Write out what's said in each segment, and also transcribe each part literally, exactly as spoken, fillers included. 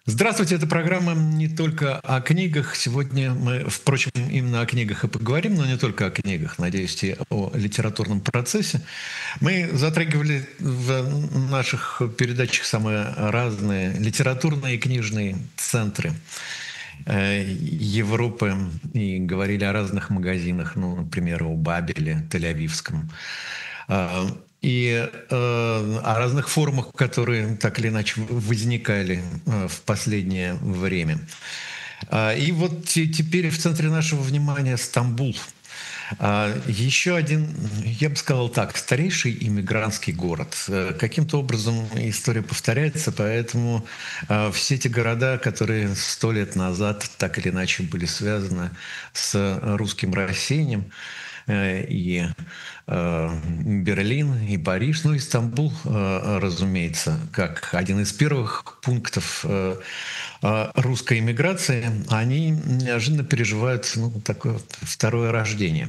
Здравствуйте, это программа не только о книгах. Сегодня мы, впрочем, именно о книгах и поговорим, но не только о книгах, надеюсь, и о литературном процессе. Мы затрагивали в наших передачах самые разные литературные и книжные центры э, Европы и говорили о разных магазинах, ну, например, о Бабеле, Тель-Авивском. А, и э, о разных формах, которые так или иначе возникали э, в последнее время. А, и вот те- теперь в центре нашего внимания Стамбул. А, Еще один, я бы сказал так, старейший иммигрантский город. Э, Каким-то образом история повторяется, поэтому э, все эти города, которые сто лет назад так или иначе были связаны с русским рассеянием, э, и э, Берлин, и Париж, ну и Стамбул, э, разумеется, как один из первых пунктов э, э, русской иммиграции, они неожиданно переживают, ну, такое вот второе рождение.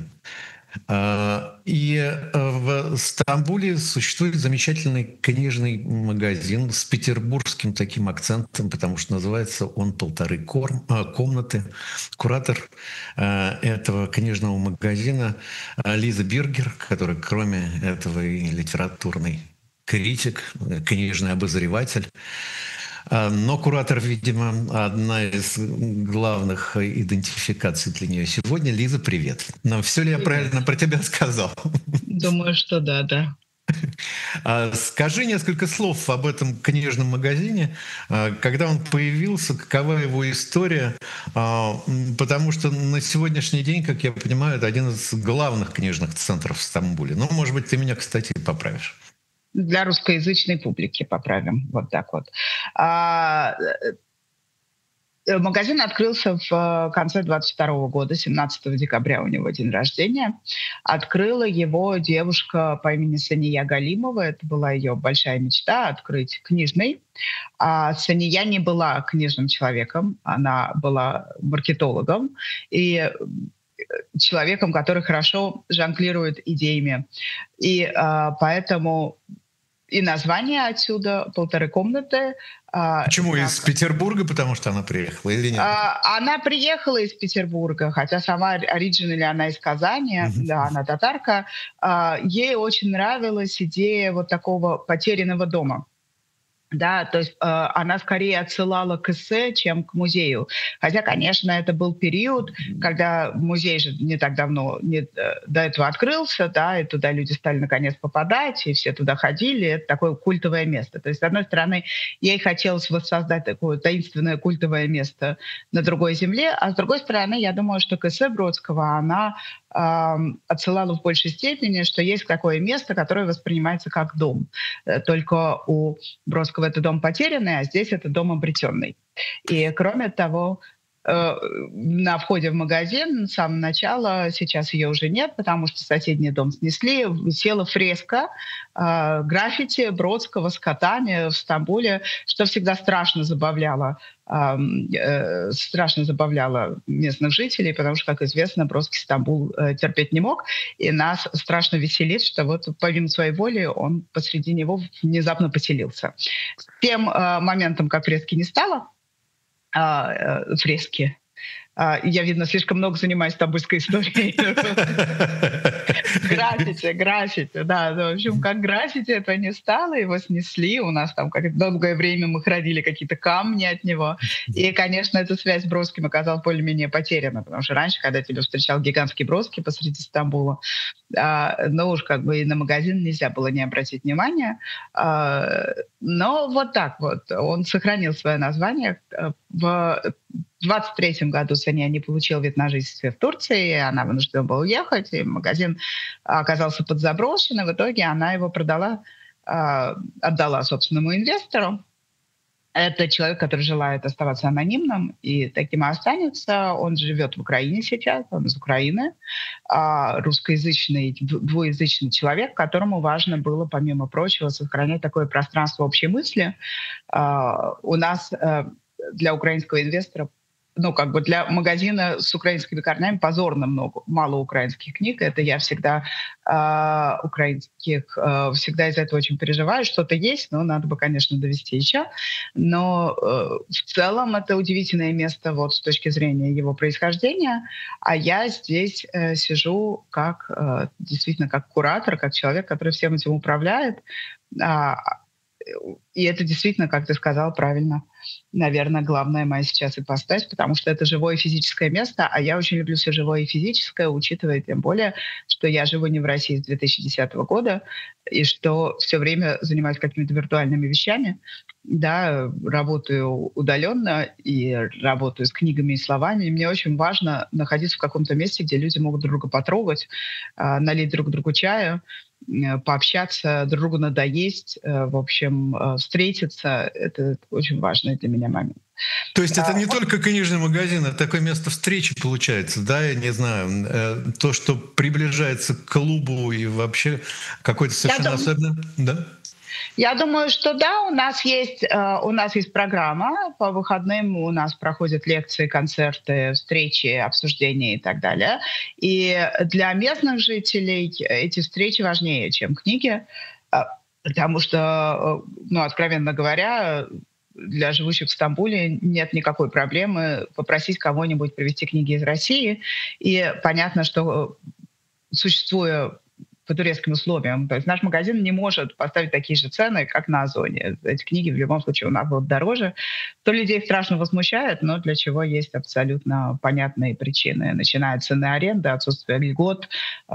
А, И э, в Стамбуле существует замечательный книжный магазин с петербургским таким акцентом, потому что называется он «Полторы корм- а, комнаты». Куратор э, этого книжного магазина э, Лиза Биргер, которая, кроме этого, и литературный критик, э, книжный обозреватель. А, Но куратор, видимо, одна из главных идентификаций для нее сегодня. Лиза, привет. Но все ли я Привет. правильно про тебя сказал? Думаю, что да, да. А, Скажи несколько слов об этом книжном магазине. А, Когда он появился, какова его история? А, м, Потому что на сегодняшний день, как я понимаю, это один из главных книжных центров в Стамбуле. Ну, может быть, ты меня, кстати, поправишь. Для русскоязычной публики поправим. Вот так вот. А, э, Магазин открылся в э, конце двадцать второго года, семнадцатого декабря у него день рождения. Открыла его девушка по имени Сания Галимова. Это была ее большая мечта — открыть книжный. А Сания не была книжным человеком, она была маркетологом и э, человеком, который хорошо жонглирует идеями. И а, поэтому и название отсюда «Полторы комнаты». А, Почему из как Петербурга? Потому что она приехала или нет? а, Она приехала из Петербурга, хотя сама оригинали она из Казани, Мгм. да, она татарка. А, ей очень нравилась идея вот такого потерянного дома. Да, то есть э, она скорее отсылала к эссе, чем к музею. Хотя, конечно, это был период, когда музей же не так давно не, э, до этого открылся, да, и туда люди стали наконец попадать, и все туда ходили. Это такое культовое место. То есть, с одной стороны, ей хотелось воссоздать такое таинственное культовое место на другой земле, а с другой стороны, я думаю, что к эссе Бродского она ам, отсылала в большей степени, что есть такое место, которое воспринимается как дом. Э, Только у Бродского это дом потерянный, а здесь это дом обретенный. И кроме того, э, на входе в магазин с самого начала, сейчас ее уже нет, потому что соседний дом снесли, висела фреска э, граффити Бродского с котами в Стамбуле, что всегда страшно забавляло ам, э, страшно забавляло местных жителей, потому что, как известно, Бродский Стамбул э, терпеть не мог, и нас страшно веселит, что вот помимо своей воли он посреди него внезапно поселился. С тем э, моментом, как фрески не стало, а, э, фрески, а, я, видно, слишком много занимаюсь стамбульской историей. Граффити, граффити, да. Ну, в общем, как граффити это не стало, его снесли. У нас там как долгое время мы хранили какие-то камни от него. И, конечно, эта связь с Бродским оказалась более-менее потеряна, потому что раньше, когда тебя встречал гигантский Бродский посреди Стамбула, а, ну уж как бы и на магазин нельзя было не обратить внимания. А, но вот так вот. Он сохранил свое название. Э, В двадцать третьем году Сания не получила вид на жительство в Турции, и она вынуждена была уехать, и магазин оказался подзаброшен, и в итоге она его продала, а, отдала собственному инвестору. Это человек, который желает оставаться анонимным, и таким и останется. Он живет в Украине сейчас, он из Украины, а, русскоязычный, д- двуязычный человек, которому важно было, помимо прочего, сохранять такое пространство общей мысли. А, У нас э, для украинского инвестора ну, как бы для магазина с украинскими корнями позорно много, мало украинских книг. Это я всегда э, украинских, э, всегда из-за этого очень переживаю. Что-то есть, но надо бы, конечно, довести еще. Но э, в целом это удивительное место вот с точки зрения его происхождения. А я здесь э, сижу как э, действительно как куратор, как человек, который всем этим управляет. А, и это действительно, как ты сказал правильно, наверное, главная моя сейчас ипостась, потому что это живое физическое место, а я очень люблю все живое и физическое, учитывая тем более, что я живу не в России с две тысячи десятого года, и что все время занимаюсь какими-то виртуальными вещами, да, работаю удаленно и работаю с книгами и словами, и мне очень важно находиться в каком-то месте, где люди могут друг друга потрогать, а, налить друг другу чаю, э, пообщаться, друг другу надоесть, э, в общем, э, встретиться. Это очень важный для меня момент. То есть это А, не только книжный магазин, это такое место встречи получается, да, я не знаю, э, то, что приближается к клубу и вообще какой-то Я, совершенно дум- особенный, да? я думаю, что да, у нас есть э, у нас есть программа по выходным, у нас проходят лекции, концерты, встречи, обсуждения и так далее. И для местных жителей эти встречи важнее, чем книги, э, потому что, э, ну, откровенно говоря, для живущих в Стамбуле нет никакой проблемы попросить кого-нибудь привезти книги из России. И понятно, что э, существуя по турецким условиям. То есть наш магазин не может поставить такие же цены, как на Озоне. Эти книги в любом случае у нас будут дороже. То людей страшно возмущает, но для чего есть абсолютно понятные причины. Начиная от цены аренды, отсутствия льгот,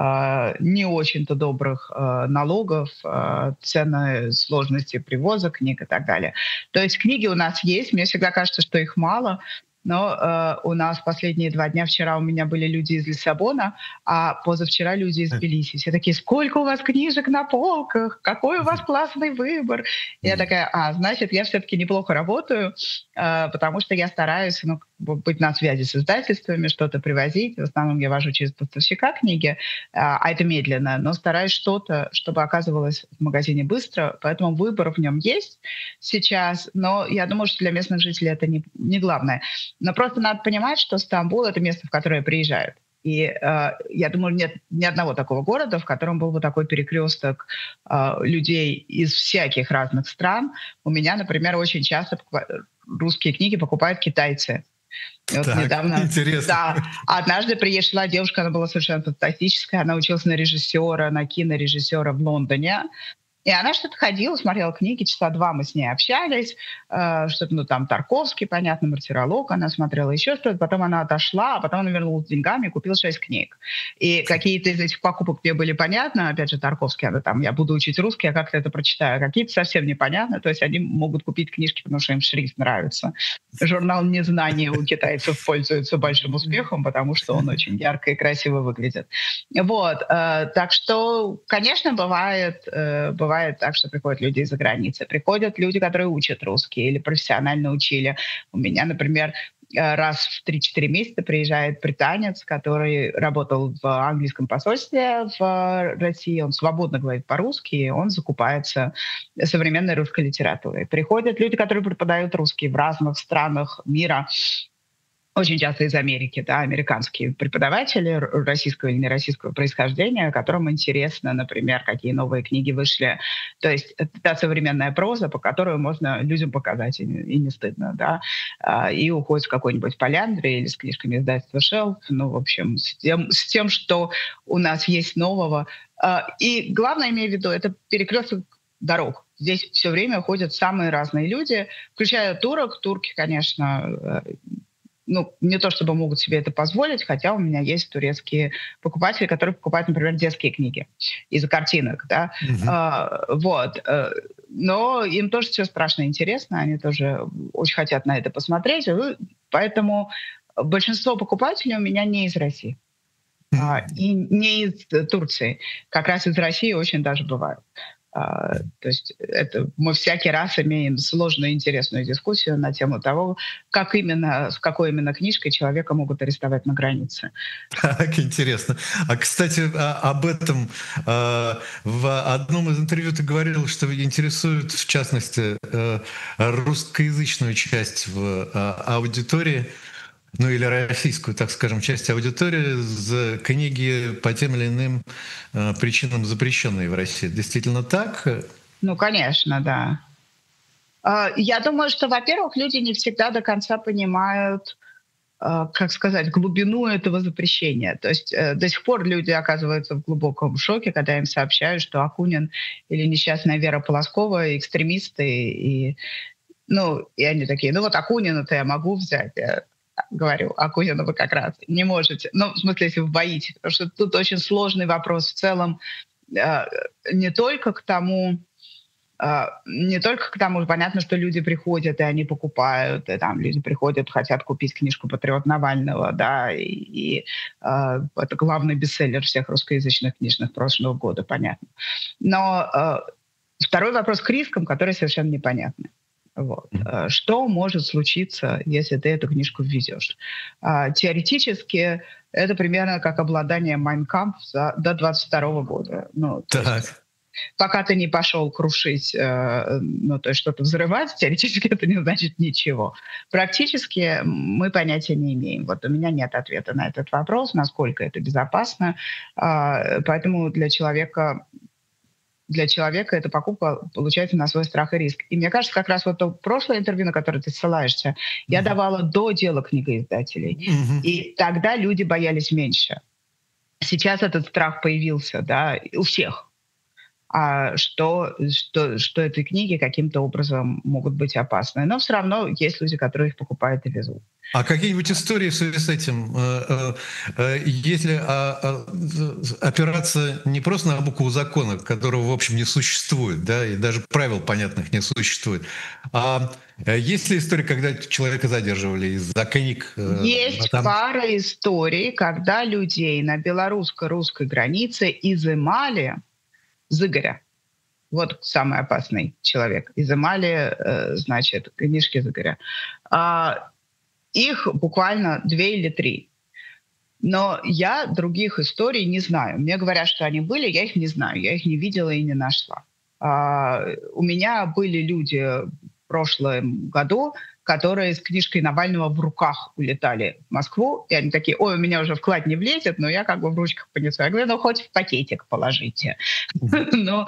э, не очень-то добрых э, налогов, э, цены, сложности привоза книг и так далее. То есть книги у нас есть. Мне всегда кажется, что их мало. Но э, у нас последние два дня, вчера у меня были люди из Лиссабона, а позавчера люди из Тбилиси. Все такие: сколько у вас книжек на полках, какой у вас классный выбор. И я такая: а, значит, я все-таки неплохо работаю, э, потому что я стараюсь, ну, быть на связи с издательствами, что-то привозить. В основном я вожу через поставщика книги, э, а это медленно, но стараюсь что-то, чтобы оказывалось в магазине быстро, поэтому выбор в нем есть сейчас, но я думаю, что для местных жителей это не, не главное. Но просто надо понимать, что Стамбул — это место, в которое приезжают. И э, я думаю, нет ни одного такого города, в котором был бы такой перекресток э, людей из всяких разных стран. У меня, например, очень часто покупа- русские книги покупают китайцы. И вот Так, недавно, интересно. да, однажды пришла девушка, она была совершенно фантастическая, она училась на режиссера, на кинорежиссера в Лондоне. И она что-то ходила, смотрела книги, часа два мы с ней общались, э, что-то, ну, там, Тарковский, понятно, «Мартиролог», она смотрела еще что-то, потом она отошла, а потом она вернулась с деньгами и купила шесть книг. И какие-то из этих покупок мне были понятны, опять же, Тарковский, она там: я буду учить русский, я как-то это прочитаю, какие-то совсем непонятны, то есть они могут купить книжки, потому что им шрифт нравится. Журнал «Незнание» у китайцев пользуется большим успехом, потому что он очень ярко и красиво выглядит. Вот, э, так что, конечно, бывает, э, бывает так, что приходят люди из-за границы. Приходят люди, которые учат русский или профессионально учили. У меня, например, э, раз в три-четыре месяца приезжает британец, который работал в английском посольстве в России. Он свободно говорит по-русски, и он закупается современной русской литературой. Приходят люди, которые преподают русский в разных странах мира, очень часто из Америки, да, американские преподаватели р- российского или нероссийского происхождения, которым интересно, например, какие новые книги вышли. То есть это та современная проза, по которой можно людям показать, и, не и не стыдно, да. А, и уходит с какой-нибудь Поляндры или с книжками издательства «Шелф», ну, в общем, с тем, с тем, что у нас есть нового. А, и главное, имею в виду, это перекресток дорог. Здесь все время ходят самые разные люди, включая турок. Турки, конечно, э, ну, не то чтобы могут себе это позволить, хотя у меня есть турецкие покупатели, которые покупают, например, детские книги из-за картинок, да, Мгм. А, вот. э, Но им тоже все страшно интересно, они тоже очень хотят на это посмотреть, э, поэтому большинство покупателей у меня не из России а, и не из э, Турции. Как раз из России очень даже бывают. А, то есть это мы всякий раз имеем сложную и интересную дискуссию на тему того, как именно, с какой именно книжкой человека могут арестовать на границе. Как интересно. А, кстати, а- об этом а, в одном из интервью ты говорил, что интересует, в частности, э, русскоязычную часть в а, аудитории. ну или российскую, так скажем, часть аудитории за книги по тем или иным э, причинам, запрещенные в России. Действительно так? Ну, конечно, да. А, Я думаю, что, во-первых, люди не всегда до конца понимают, а, как сказать, глубину этого запрещения. То есть э, до сих пор люди оказываются в глубоком шоке, когда им сообщают, что Акунин или несчастная Вера Полоскова экстремисты. И, ну, и они такие, ну вот Акунина-то я могу взять. Я говорю, Акунина вы как раз не можете. Ну, в смысле, если вы боитесь. Потому что тут очень сложный вопрос в целом э, не только к тому, а, не только к тому, понятно, что люди приходят, и они покупают, и там люди приходят, хотят купить книжку «Патриот Навального», да, и, и э, это главный бестселлер всех русскоязычных книжных прошлого года, понятно. Но э, второй вопрос к рискам, которые совершенно непонятны. Вот. Э, Что может случиться, если ты эту книжку ввезешь? А, Теоретически это примерно как обладание «Mein Kampf» за, до двадцать второго года. Ну, то Так. есть пока ты не пошел крушить, э, ну, то есть что-то взрывать, теоретически это не значит ничего. Практически мы понятия не имеем. Вот у меня нет ответа на этот вопрос, насколько это безопасно. А, Поэтому для человека для человека эта покупка получается на свой страх и риск. И мне кажется, как раз вот то прошлое интервью, на которое ты ссылаешься, я давала до дела книгоиздателей. Мгм. И тогда люди боялись меньше. Сейчас этот страх появился, да, у всех. А что, что, что эти книги каким-то образом могут быть опасны. Но все равно есть люди, которые их покупают и везут. А какие-нибудь истории в связи с этим? Э, э, э, Если а, а, опираться не просто на букву закона, которого, в общем, не существует, да, и даже правил понятных не существует, а есть ли история, когда человека задерживали из-за книг? э, а Есть там... пара историй, когда людей на белорусско-русской границе изымали Зыгоря. Вот самый опасный человек. Изымали, э, значит, книжки Зыгоря. А, их буквально две или три. Но я других историй не знаю. Мне говорят, что они были, я их не знаю. Я их не видела и не нашла. А, у меня были люди в прошлом году, которые с книжкой Навального в руках улетали в Москву. И они такие, ой, у меня уже вклад не влезет, но я как бы в ручках понесу. Я говорю, ну хоть в пакетик положите. Ну,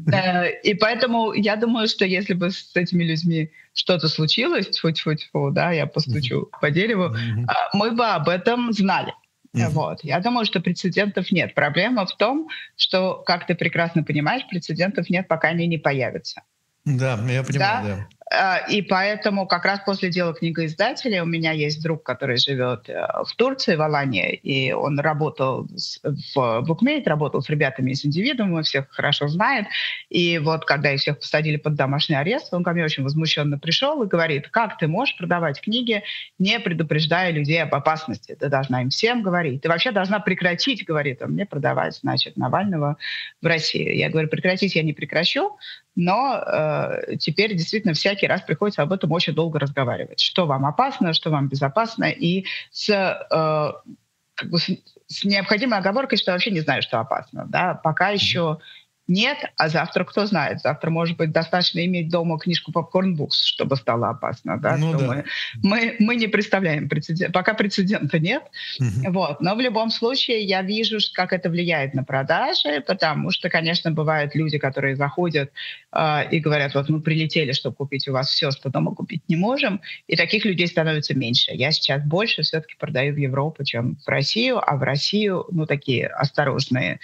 э, и поэтому я думаю, что если бы с этими людьми что-то случилось, тьфу-тьфу-тьфу, да, я постучу по дереву, а, мы бы об этом знали. Вот. Я думаю, что прецедентов нет. Проблема в том, что, как ты прекрасно понимаешь, прецедентов нет, пока они не появятся. Да, я понимаю, Да? да. А, И поэтому как раз после дела книгоиздателя у меня есть друг, который живет э, в Турции, в Алании, и он работал с- в Букмейт, работал с ребятами из Индивидуума, всех хорошо знает. И вот когда их всех посадили под домашний арест, он ко мне очень возмущенно пришел и говорит, как ты можешь продавать книги, не предупреждая людей об опасности? Ты должна им всем говорить. Ты вообще должна прекратить, говорит он мне, продавать, значит, Навального в России. Я говорю, прекратить я не прекращу, но э, теперь действительно всякий раз приходится об этом очень долго разговаривать. Что вам опасно, что вам безопасно, и с, э, как бы с, с необходимой оговоркой, что я вообще не знаю, что опасно. Да? Пока еще нет, а завтра кто знает. Завтра, может быть, достаточно иметь дома книжку Popcorn Books, чтобы стало опасно. Да? Ну Что да. мы, мы, мы не представляем прецедент. Пока прецедента нет. Мгм. Вот. Но в любом случае я вижу, ш- как это влияет на продажи, потому что, конечно, бывают люди, которые заходят э, и говорят, вот мы прилетели, чтобы купить у вас все, что дома купить не можем, и таких людей становится меньше. Я сейчас больше все-таки продаю в Европу, чем в Россию, а в Россию, ну, такие осторожные,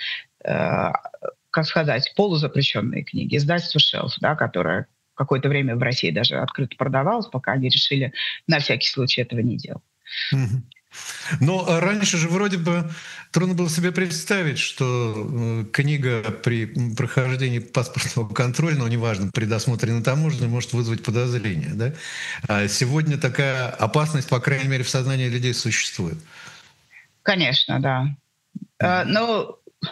э, как сказать, полузапрещенные книги. Издательство «Шелф», да, которое какое-то время в России даже открыто продавалось, пока они решили на всякий случай этого не делать. Мгм. Но а раньше же вроде бы трудно было себе представить, что э, книга при м, прохождении паспортного контроля, ну неважно, при досмотре на таможне может вызвать подозрение. Да? А сегодня такая опасность, по крайней мере, в сознании людей существует. Конечно, да. Э, Мгм. Ну,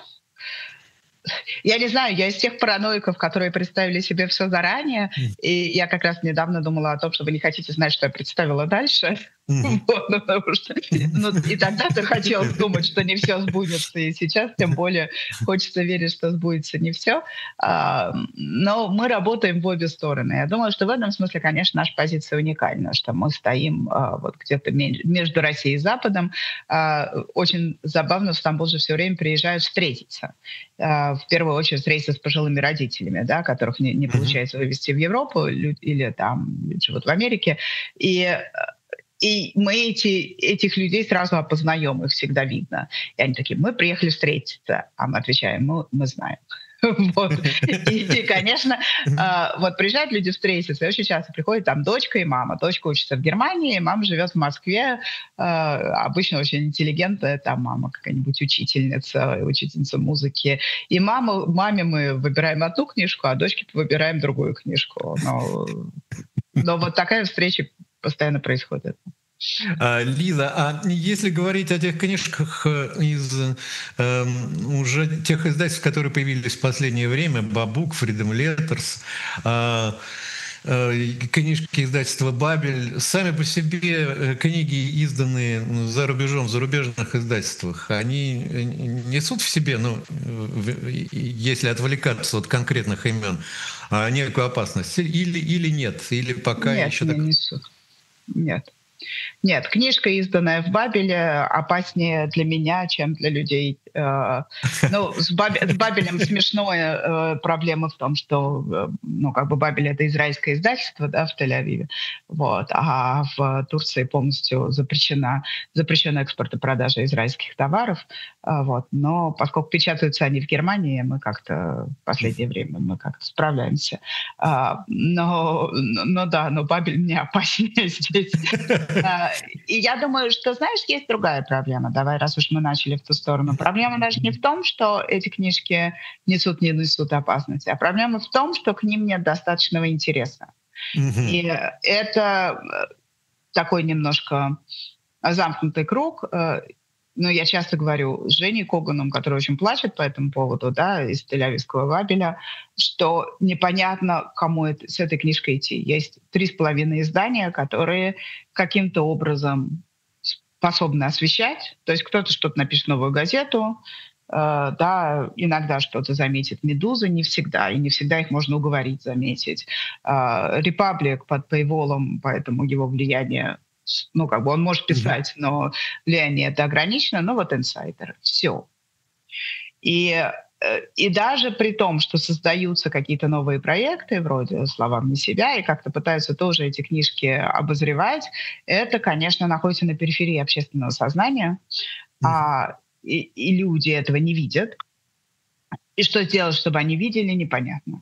я не знаю, я из тех параноиков, которые представили себе все заранее, М. и я как раз недавно думала о том, что вы не хотите знать, что я представила дальше. Мгм. Вот, ну, потому что, ну, и тогда ты хотел думать, что не все сбудется, и сейчас тем более хочется верить, что сбудется не все. Но мы работаем в обе стороны. Я думаю, что в этом смысле, конечно, наша позиция уникальна, что мы стоим а, вот где-то ме- между Россией и Западом. А, Очень забавно, в Стамбул же все время приезжают встретиться. А, В первую очередь встретиться с пожилыми родителями, да, которых не, не Мгм. получается вывести в Европу лю- или там живут в Америке. И и мы эти, этих людей сразу опознаем, их всегда видно. И они такие, мы приехали встретиться. А мы отвечаем, мы, мы знаем. Вот. И, и, конечно, а, вот приезжают люди встретиться, и очень часто приходят там дочка и мама. Дочка учится в Германии, мама живет в Москве. А, Обычно очень интеллигентная там мама, какая-нибудь учительница, учительница музыки. И маму, маме мы выбираем одну книжку, а дочке выбираем другую книжку. Но, но вот такая встреча постоянно происходит. А, Лиза, а если говорить о тех книжках э, из эм, уже тех издательств, которые появились в последнее время, Бабук, Freedom Letters, а, э, книжки издательства «Бабель», сами по себе э, книги, изданные ну, за рубежом, в зарубежных издательствах, они э, несут в себе, ну, в- если отвлекаться от конкретных имен, а, некую опасность или, или нет, или пока Нет, еще не так... несут. Нет. Нет, книжка, изданная в Бабеле, опаснее для меня, чем для людей. Э, Ну, с, Баб- с Бабелем смешная э, проблема в том, что, э, ну, как бы Бабель — это израильское издательство, да, в Тель-Авиве, вот, а в Турции полностью запрещена, запрещен экспорт и продажа израильских товаров, а, вот. Но поскольку печатаются они в Германии, мы как-то в последнее время мы как-то справляемся. А, Но, но да, но Бабель мне опаснее здесь. А, И я думаю, что, знаешь, есть другая проблема. Давай, раз уж мы начали в ту сторону. Проблема даже не в том, что эти книжки несут, не несут опасности, а проблема в том, что к ним нет достаточного интереса. Мгм. И это э, такой немножко замкнутый круг. Э, Ну, я часто говорю с Женей Коганом, который очень плачет по этому поводу, да, из Тель-Авивского Вабеля, что непонятно, кому это, с этой книжкой идти. Есть три с половиной издания, которые каким-то образом способны освещать. То есть кто-то что-то напишет, новую газету, э, да, иногда что-то заметит «Медуза», не всегда, и не всегда их можно уговорить заметить. Э, «Репаблик» под пейволом, поэтому его влияние, с- ну, как бы он может Мгм. писать, но влияние это ограничено, ну, вот «Инсайдер», все. И, э, и даже при том, что создаются какие-то новые проекты, вроде «Словам не себя», и как-то пытаются тоже эти книжки обозревать, это, конечно, находится на периферии общественного сознания, Мгм. а, и, и люди этого не видят. И что сделать, чтобы они видели, непонятно.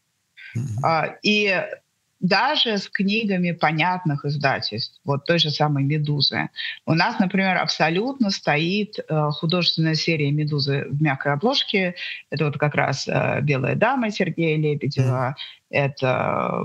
Мгм. А, И даже с книгами понятных издательств, вот той же самой «Медузы», у нас, например, абсолютно стоит э, художественная серия «Медузы» в мягкой обложке. Это вот как раз э, «Белая дама» Сергея Мгм. Лебедева, это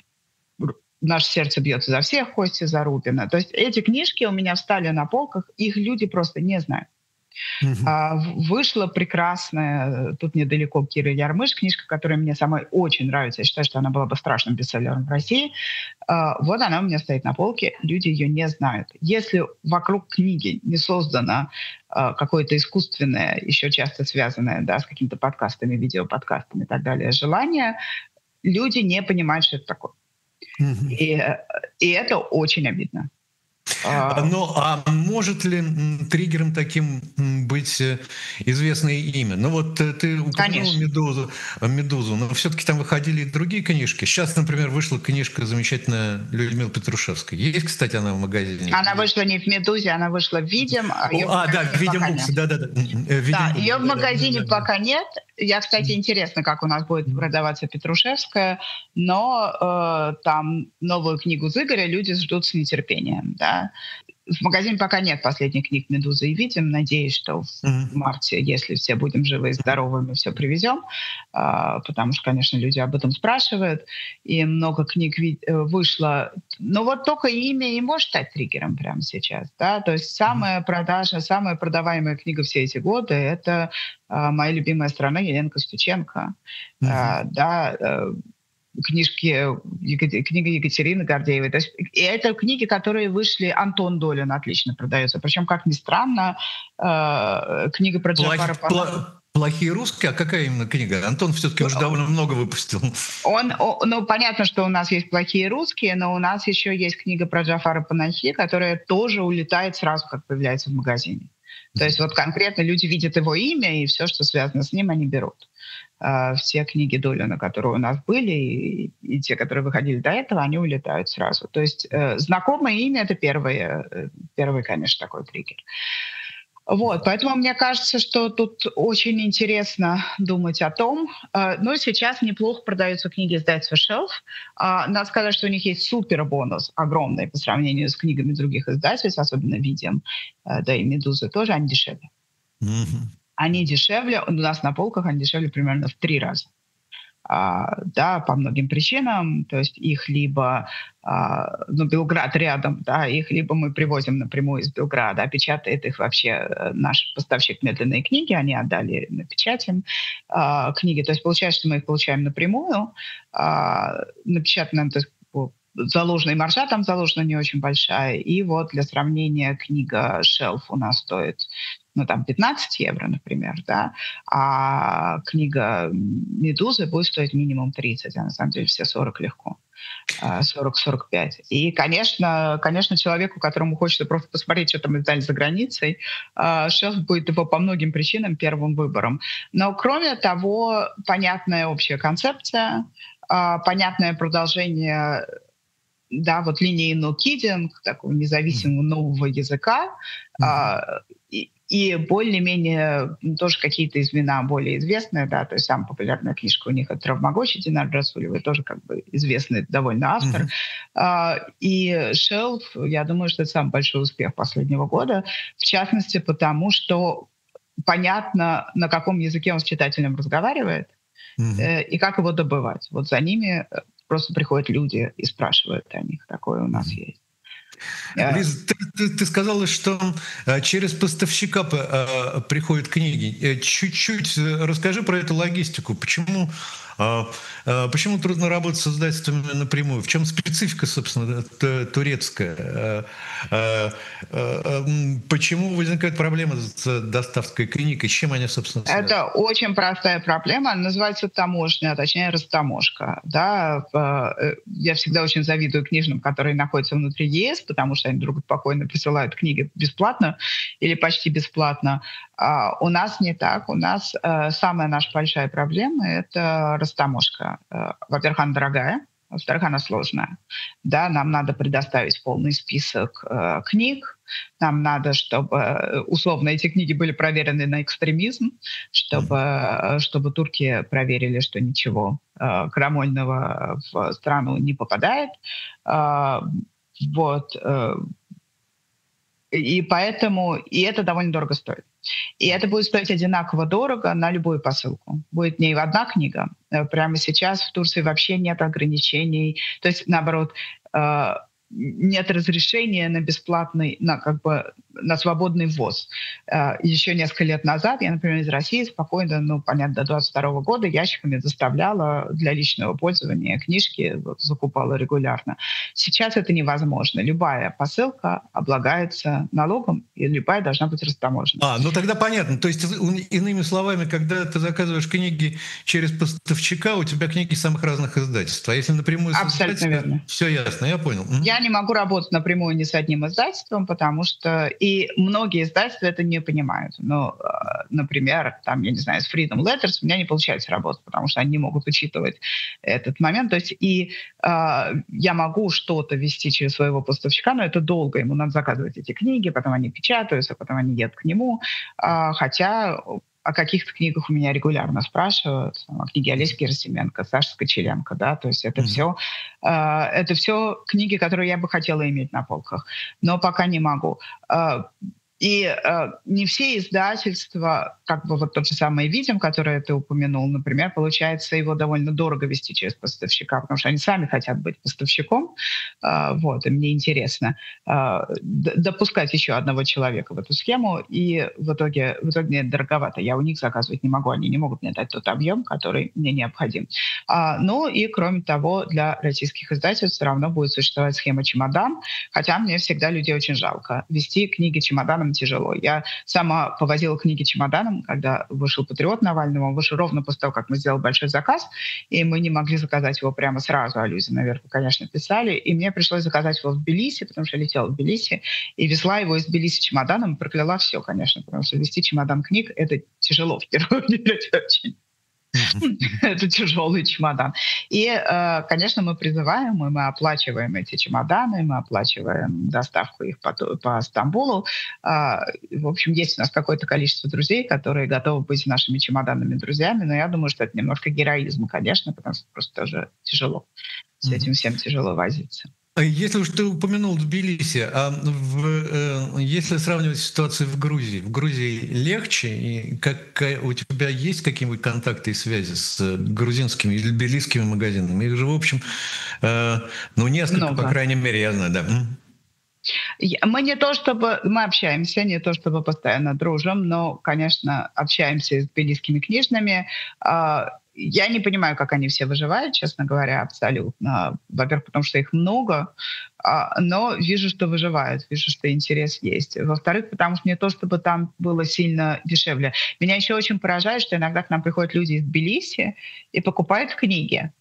р- «Наше сердце бьется за всех» Кости Зарубина. То есть эти книжки у меня встали на полках, их люди просто не знают. Мгм. А, в- Вышла прекрасная, э, тут недалеко, Кира Ярмыш, книжка, которая мне самой очень нравится. Я считаю, что она была бы страшным бестселлером в России. А, Вот она у меня стоит на полке, люди ее не знают. Если вокруг книги не создано а, какое-то искусственное, еще часто связанное, да, с какими-то подкастами, видеоподкастами и так далее, желание, люди не понимают, что это такое. Мгм. И, э, и это очень обидно. А, А, Ну, а может ли м, триггером таким м, быть э, известное имя? Ну вот э, ты упомянул Конечно. «Медузу», э, «Медузу», но все-таки там выходили и другие книжки. Сейчас, например, вышла книжка замечательная Людмилы Петрушевской. Есть, кстати, она в магазине? Она вышла не в «Медузе», она вышла в «Видим», а ее О, в А, да, магазине «Видим пока Букс», нет. да-да-да, м, э, Да, «Видим Букс», ее в магазине да-да-да. пока нет. Я, кстати, интересно, как у нас будет продаваться Петрушевская, но э, там новую книгу Зыгоря люди ждут с нетерпением. Да. В магазине пока нет последних книг «Медузы» и «Видим». Надеюсь, что в Мгм. марте, если все будем живы и здоровы, мы все привезем, а, потому что, конечно, люди об этом спрашивают, и много книг ви- э, вышло. Но вот только имя и может стать триггером прямо сейчас. Да? То есть самая продажная, самая продаваемая книга все эти годы — это а, «Моя любимая страна» Елены Костюченко. Мгм. А, да, э, книжки, книга Екатерины Гордеевой. То есть, и это книги, которые вышли, Антон Долин отлично продается. Причем, как ни странно, книга про Джафара Панахи. Плохие русские? А какая именно книга? Антон все-таки уже довольно много выпустил. Он, ну, понятно, что у нас есть плохие русские, но у нас еще есть книга про Джафара Панахи, которая тоже улетает сразу, как появляется в магазине. То есть вот конкретно люди видят его имя, и все, что связано с ним, они берут. Все книги Долина, которые у нас были, и, и те, которые выходили до этого, они улетают сразу. То есть э, знакомое имя — это первый, первый, конечно, такой триггер. Вот, поэтому мне кажется, что тут очень интересно думать о том. Э, но сейчас неплохо продаются книги издательства Shelf. Э, надо сказать, что у них есть супер бонус огромный по сравнению с книгами других издательств, особенно Видим, э, да и Медузы тоже, они дешевле. Mm-hmm. Они дешевле, у нас на полках они дешевле примерно в три раза. А, да, по многим причинам. То есть их либо, а, ну, Белград рядом, да, их либо мы привозим напрямую из Белграда, а печатает их вообще наш поставщик медленной книги, они отдали на печать а, книги. То есть получается, что мы их получаем напрямую, а, напечатанным, то есть заложенная маржа там заложена не очень большая. И вот для сравнения книга Shelf у нас стоит, ну, там, пятнадцать евро, например, да, а книга «Медузы» будет стоить минимум тридцать, а на самом деле все сорок легко, сорок сорок пять. И, конечно, конечно, человеку, которому хочется просто посмотреть, что там издали за границей, Shelf будет его по многим причинам первым выбором. Но, кроме того, понятная общая концепция, понятное продолжение, да, вот линии no kidding, такого независимого нового языка, mm-hmm. а, и, и более-менее тоже какие-то имена более известные, да, то есть самая популярная книжка у них — это «Травмагочи» Динар Расулевой, тоже как бы известный довольно автор. Mm-hmm. А, и Shelf, я думаю, что это самый большой успех последнего года, в частности потому, что понятно, на каком языке он с читателем разговаривает, mm-hmm. э, и как его добывать. Вот за ними просто приходят люди и спрашивают о них. Такое у нас mm-hmm. есть. Лиза, ты, ты, ты сказала, что через поставщика приходят книги. Чуть-чуть расскажи про эту логистику. Почему, почему трудно работать с издательствами напрямую? В чем специфика, собственно, турецкая? Почему возникают проблемы с доставкой книг? И с чем они, собственно, связаны? Это очень простая проблема. Она называется таможня, а точнее растаможка. Да? Я всегда очень завидую книжным, которые находятся внутри ЕС, потому что они вдруг спокойно присылают книги бесплатно или почти бесплатно. А у нас не так. У нас э, самая наша большая проблема — это растаможка. Э, во-первых, она дорогая, во-вторых, она сложная. Да, нам надо предоставить полный список э, книг, нам надо, чтобы, условно, эти книги были проверены на экстремизм, чтобы, чтобы турки проверили, что ничего э, крамольного в страну не попадает. Э, Вот. И поэтому, и это довольно дорого стоит. И это будет стоить одинаково дорого на любую посылку. Будет не одна книга. Прямо сейчас в Турции вообще нет ограничений. То есть, наоборот, нет разрешения на бесплатный, на, как бы, на свободный ввоз. Еще несколько лет назад я, например, из России спокойно, ну, понятно, до двадцать второго года ящиками доставляла для личного пользования книжки, вот, закупала регулярно. Сейчас это невозможно. Любая посылка облагается налогом, и любая должна быть растаможена. А, ну тогда понятно. То есть, иными словами, когда ты заказываешь книги через поставщика, у тебя книги самых разных издательств. А если напрямую с издательством, все ясно, я понял. Я не могу работать напрямую ни с одним издательством, потому что и многие издательства это не понимают. Ну, например, там, я не знаю, с Freedom Letters у меня не получается работать, потому что они не могут учитывать этот момент. То есть и э, я могу что-то вести через своего поставщика, но это долго. Ему надо заказывать эти книги, потом они печатаются, потом они едут к нему. Э, хотя о каких-то книгах у меня регулярно спрашивают, о книге Олеси Герасименко, Саши Скочеленко, да, то есть это mm-hmm. все, э, это все книги, которые я бы хотела иметь на полках, но пока не могу. Э, И э, не все издательства, как бы вот тот же самый «Видим», который ты упомянул, например, получается его довольно дорого вести через поставщика, потому что они сами хотят быть поставщиком. Э, вот, и мне интересно э, д- допускать еще одного человека в эту схему, и в итоге, в итоге мне дороговато. Я у них заказывать не могу, они не могут мне дать тот объем, который мне необходим. А, ну и, кроме того, для российских издательств все равно будет существовать схема «Чемодан», хотя мне всегда людей очень жалко. Вести книги чемоданом тяжело. Я сама повозила книги чемоданом, когда вышел «Патриот» Навального. Он вышел ровно после того, как мы сделали большой заказ, и мы не могли заказать его прямо сразу. А люди наверху, конечно, писали. И мне пришлось заказать его в Тбилиси, потому что я летела в Тбилиси, и везла его из Тбилиси чемоданом, и прокляла все, конечно, потому что вести чемодан книг — это тяжело в первую очередь очень. Это тяжелый чемодан. И, э, конечно, мы призываем, и мы оплачиваем эти чемоданы, мы оплачиваем доставку их по, по Стамбулу. А, В общем, есть у нас какое-то количество друзей, которые готовы быть нашими чемоданными друзьями, но я думаю, что это немножко героизм, конечно, потому что просто тоже тяжело. С этим всем тяжело возиться. Если уж ты упомянул Тбилиси, а в, э, если сравнивать ситуацию в Грузии, в Грузии легче, и как, у тебя есть какие-нибудь контакты и связи с грузинскими или тбилисскими магазинами? Их же, в общем, э, ну, несколько, Много. По крайней мере, я знаю, да. Мы не то чтобы, мы общаемся, не то чтобы постоянно дружим, но, конечно, общаемся с тбилисскими книжными. Я не понимаю, как они все выживают, честно говоря, абсолютно. Во-первых, потому что их много, но вижу, что выживают, вижу, что интерес есть. Во-вторых, потому что не то, чтобы там было сильно дешевле. Меня еще очень поражает, что иногда к нам приходят люди из Тбилиси и покупают книги.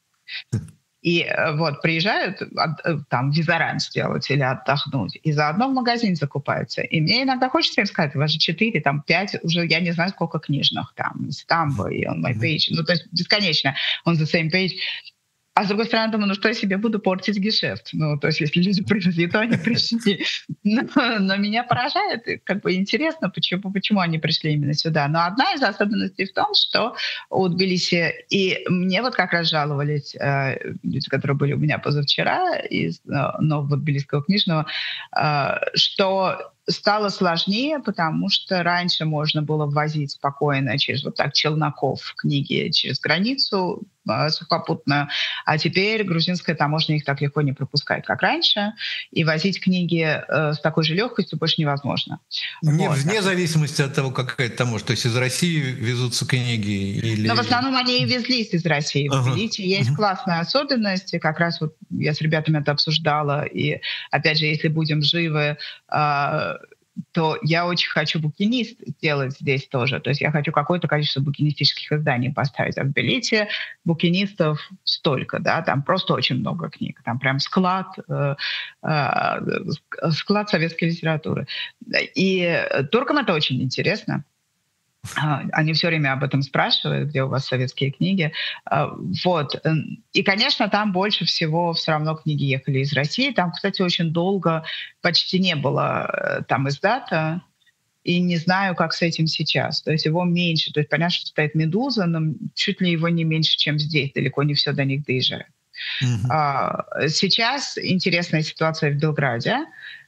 И вот приезжают там визаран сделать или отдохнуть, и заодно в магазин закупаются. И мне иногда хочется им сказать: у вас же четыре, там пять, уже я не знаю сколько книжных, там, Стамбо и On My Page, ну то есть бесконечно, On the Same Page. А с другой стороны, думаю, ну что я себе буду портить гешефт? Ну, то есть если люди пришли, то они пришли. Но, но меня поражает, как бы интересно, почему, почему они пришли именно сюда. Но одна из особенностей в том, что у Тбилиси, и мне вот как раз жаловались э, люди, которые были у меня позавчера из э, нового тбилисского книжного, э, что стало сложнее, потому что раньше можно было ввозить спокойно через вот так челноков книги через границу э, сухопутную, а теперь грузинская таможня их так легко не пропускает, как раньше, и возить книги э, с такой же легкостью больше невозможно. Не, вот, вне зависимости от того, какая таможня, то есть из России везутся книги или... Но в основном они и везлись из России. В Тбилиси ага. есть классная особенность, и как раз вот я с ребятами это обсуждала, и опять же, если будем живы, э, то я очень хочу букинист сделать здесь тоже. То есть я хочу какое-то количество букинистических изданий поставить. А в Тбилиси букинистов столько, да, там просто очень много книг. Там прям склад, э, э, склад советской литературы. И туркам это очень интересно. Они все время об этом спрашивают, где у вас советские книги. Вот. И, конечно, там больше всего все равно книги ехали из России. Там, кстати, очень долго почти не было там издата. И не знаю, как с этим сейчас. То есть его меньше. То есть понятно, что стоит «Медуза», но чуть ли его не меньше, чем здесь. Далеко не все до них доезжает. Mm-hmm. Сейчас интересная ситуация в Белграде.